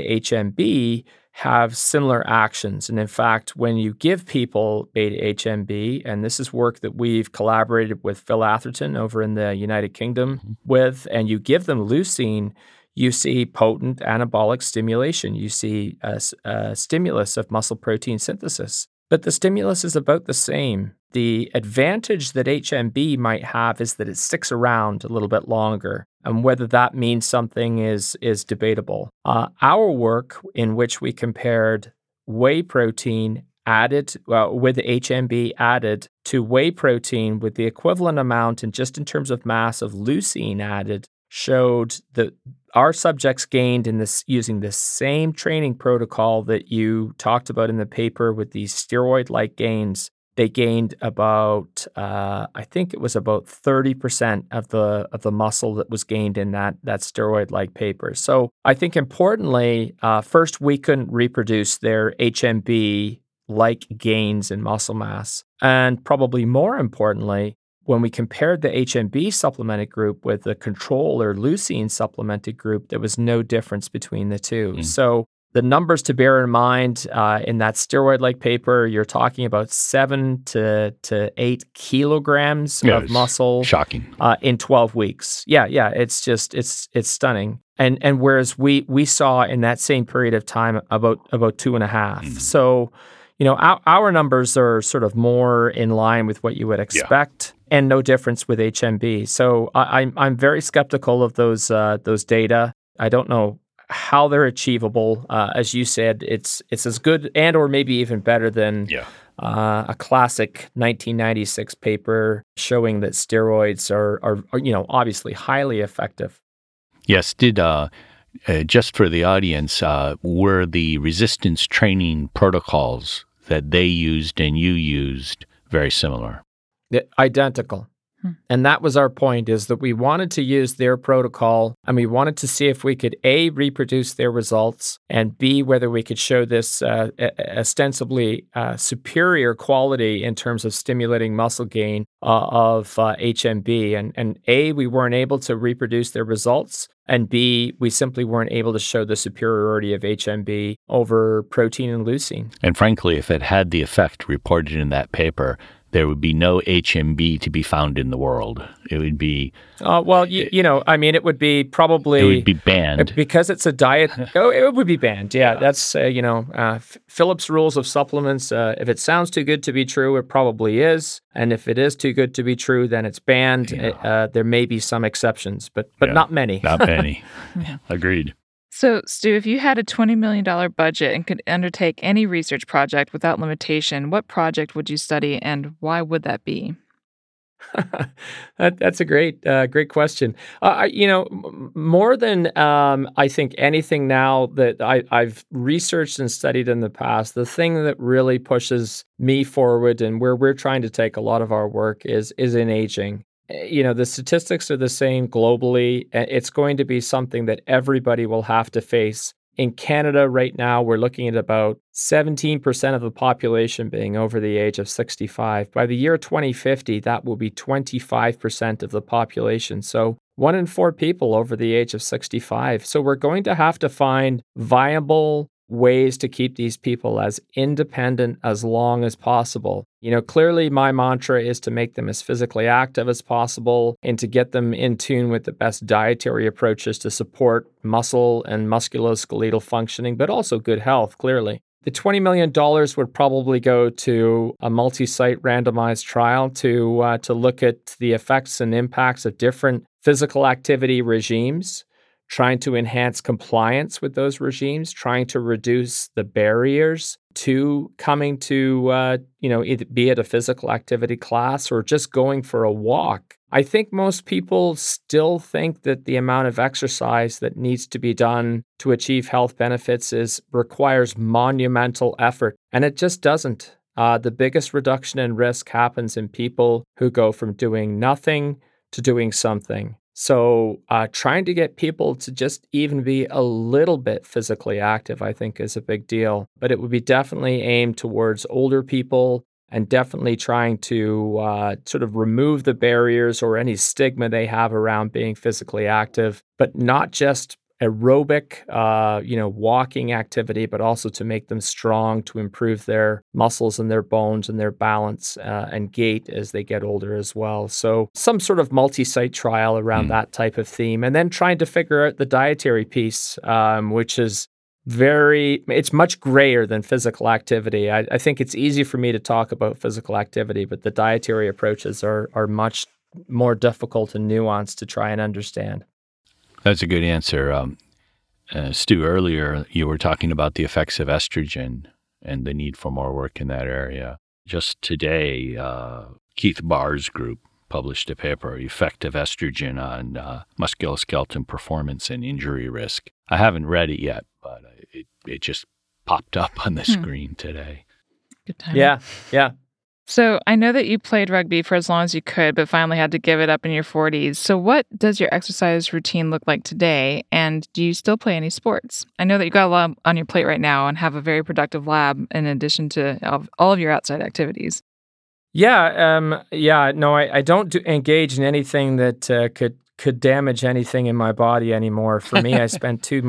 Speaker 6: beta-HMB have similar actions. And in fact, when you give people beta-HMB, and this is work that we've collaborated with Phil Atherton over in the United Kingdom with, and you give them leucine, you see potent anabolic stimulation. You see a stimulus of muscle protein synthesis. But the stimulus is about the same. The advantage that HMB might have is that it sticks around a little bit longer, and whether that means something is debatable. Our work, in which we compared whey protein added with HMB added to whey protein with the equivalent amount, and just in terms of mass of leucine added, showed that our subjects gained in this using the same training protocol that you talked about in the paper with these steroid-like gains. They gained about, I think it was about 30% of the muscle that was gained in that steroid-like paper. So I think importantly, first, we couldn't reproduce their HMB-like gains in muscle mass. And probably more importantly, when we compared the HMB supplemented group with the control or leucine supplemented group, there was no difference between the two. So the numbers to bear in mind in that steroid-like paper, you're talking about 7 to 8 kilograms of muscle.
Speaker 5: Shocking.
Speaker 6: In 12 weeks. Yeah, it's stunning. And whereas we saw in that same period of time about 2.5. So, our numbers are sort of more in line with what you would expect, and no difference with HMB. So I'm very skeptical of those data. I don't know how they're achievable. As you said, it's as good and or maybe even better than a classic 1996 paper showing that steroids are obviously highly effective.
Speaker 5: Yes, did just for the audience, were the resistance training protocols that they used and you used very similar?
Speaker 6: Identical. And that was our point, is that we wanted to use their protocol and we wanted to see if we could A, reproduce their results, and B, whether we could show this ostensibly superior quality in terms of stimulating muscle gain of HMB. And A, we weren't able to reproduce their results, and B, we simply weren't able to show the superiority of HMB over protein and leucine.
Speaker 5: And frankly, if it had the effect reported in that paper, there would be no HMB to be found in the world. It would be...
Speaker 6: it would be probably...
Speaker 5: It would be banned.
Speaker 6: Because it's a diet... it would be banned, yeah. That's, Phillips' rules of supplements. If it sounds too good to be true, it probably is. And if it is too good to be true, then it's banned. There may be some exceptions, but not many.
Speaker 5: Not many. Agreed.
Speaker 4: So, Stu, if you had a $20 million budget and could undertake any research project without limitation, what project would you study and why would that be?
Speaker 6: That's a great question. More than I think anything now that I've researched and studied in the past, the thing that really pushes me forward and where we're trying to take a lot of our work is in aging. The statistics are the same globally. It's going to be something that everybody will have to face. In Canada right now, we're looking at about 17% of the population being over the age of 65. By the year 2050, that will be 25% of the population. So 1 in 4 people over the age of 65. So we're going to have to find viable ways to keep these people as independent as long as possible. Clearly my mantra is to make them as physically active as possible and to get them in tune with the best dietary approaches to support muscle and musculoskeletal functioning, but also good health, clearly. The $20 million would probably go to a multi-site randomized trial to look at the effects and impacts of different physical activity regimes, trying to enhance compliance with those regimes, trying to reduce the barriers to coming to, either be it a physical activity class or just going for a walk. I think most people still think that the amount of exercise that needs to be done to achieve health benefits requires monumental effort, and it just doesn't. The biggest reduction in risk happens in people who go from doing nothing to doing something. So trying to get people to just even be a little bit physically active, I think, is a big deal. But it would be definitely aimed towards older people and definitely trying to sort of remove the barriers or any stigma they have around being physically active, but not just aerobic, walking activity, but also to make them strong, to improve their muscles and their bones and their balance and gait as they get older as well. So some sort of multi-site trial around that type of theme, and then trying to figure out the dietary piece, which is it's much grayer than physical activity. I think it's easy for me to talk about physical activity, but the dietary approaches are much more difficult and nuanced to try and understand.
Speaker 5: That's a good answer. Stu, earlier you were talking about the effects of estrogen and the need for more work in that area. Just today, Keith Barr's group published a paper, Effect of Estrogen on Musculoskeletal Performance and Injury Risk. I haven't read it yet, but it just popped up on the screen today.
Speaker 4: Good time.
Speaker 6: Yeah.
Speaker 4: So I know that you played rugby for as long as you could, but finally had to give it up in your 40s. So what does your exercise routine look like today? And do you still play any sports? I know that you've got a lot on your plate right now and have a very productive lab in addition to all of your outside activities.
Speaker 6: I don't engage in anything that could damage anything in my body anymore. For me, I spent too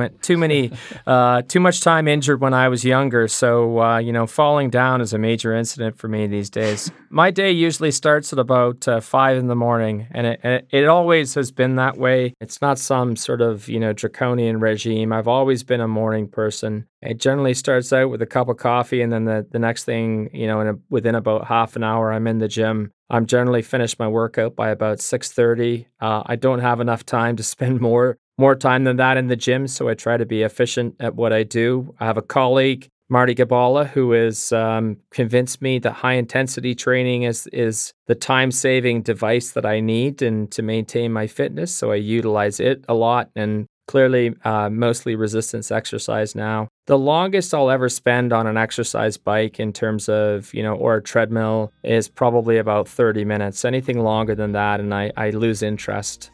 Speaker 6: much time injured when I was younger. So, falling down is a major incident for me these days. My day usually starts at about 5 in the morning, and it always has been that way. It's not some sort of, draconian regime. I've always been a morning person. It generally starts out with a cup of coffee, and then the next thing, within about half an hour, I'm in the gym. I'm generally finished my workout by about 6:30. I don't have enough time to spend more time than that in the gym, so I try to be efficient at what I do. I have a colleague, Marty Gabala, who has convinced me that high-intensity training is the time-saving device that I need and to maintain my fitness, so I utilize it a lot, and clearly mostly resistance exercise now. The longest I'll ever spend on an exercise bike in terms of, or a treadmill is probably about 30 minutes. Anything longer than that, and I lose interest.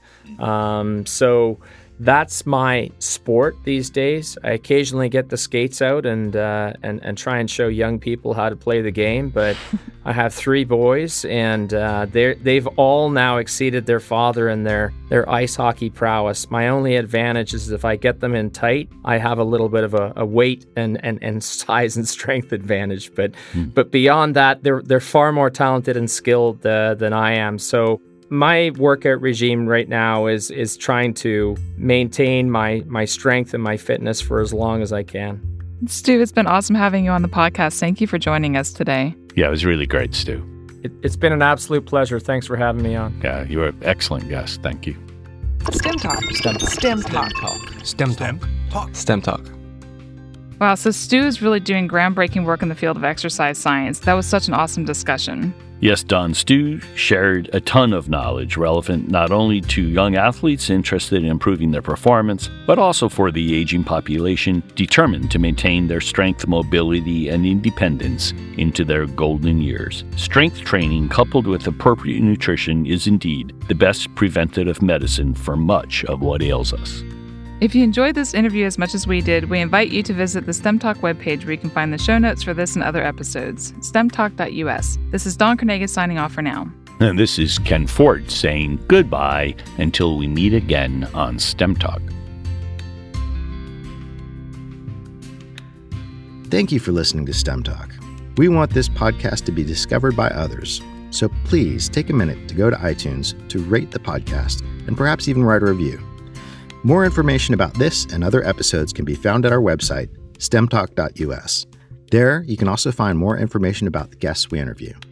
Speaker 6: So that's my sport these days. I occasionally get the skates out and try and show young people how to play the game, but I have 3 boys, and they've all now exceeded their father in their ice hockey prowess. My only advantage is if I get them in tight, I have a little bit of a weight and size and strength advantage. But beyond that, they're far more talented and skilled than I am. So my workout regime right now is trying to maintain my strength and my fitness for as long as I can.
Speaker 4: Stu, it's been awesome having you on the podcast. Thank you for joining us today.
Speaker 5: Yeah, it was really great, Stu.
Speaker 6: It's been an absolute pleasure. Thanks for having me on.
Speaker 5: Yeah, you were an excellent guest. Thank you.
Speaker 2: STEM Talk. STEM Talk.
Speaker 3: STEM Talk.
Speaker 2: STEM Talk.
Speaker 4: Wow, so Stu is really doing groundbreaking work in the field of exercise science. That was such an awesome discussion.
Speaker 5: Yes, Don, Stu shared a ton of knowledge relevant not only to young athletes interested in improving their performance, but also for the aging population determined to maintain their strength, mobility, and independence into their golden years. Strength training coupled with appropriate nutrition is indeed the best preventative medicine for much of what ails us.
Speaker 4: If you enjoyed this interview as much as we did, we invite you to visit the STEM Talk webpage where you can find the show notes for this and other episodes, stemtalk.us. This is Dawn Carnegie signing off for now.
Speaker 5: And this is Ken Ford saying goodbye until we meet again on STEM Talk.
Speaker 1: Thank you for listening to STEM Talk. We want this podcast to be discovered by others, so please take a minute to go to iTunes to rate the podcast and perhaps even write a review. More information about this and other episodes can be found at our website, stemtalk.us. There, you can also find more information about the guests we interview.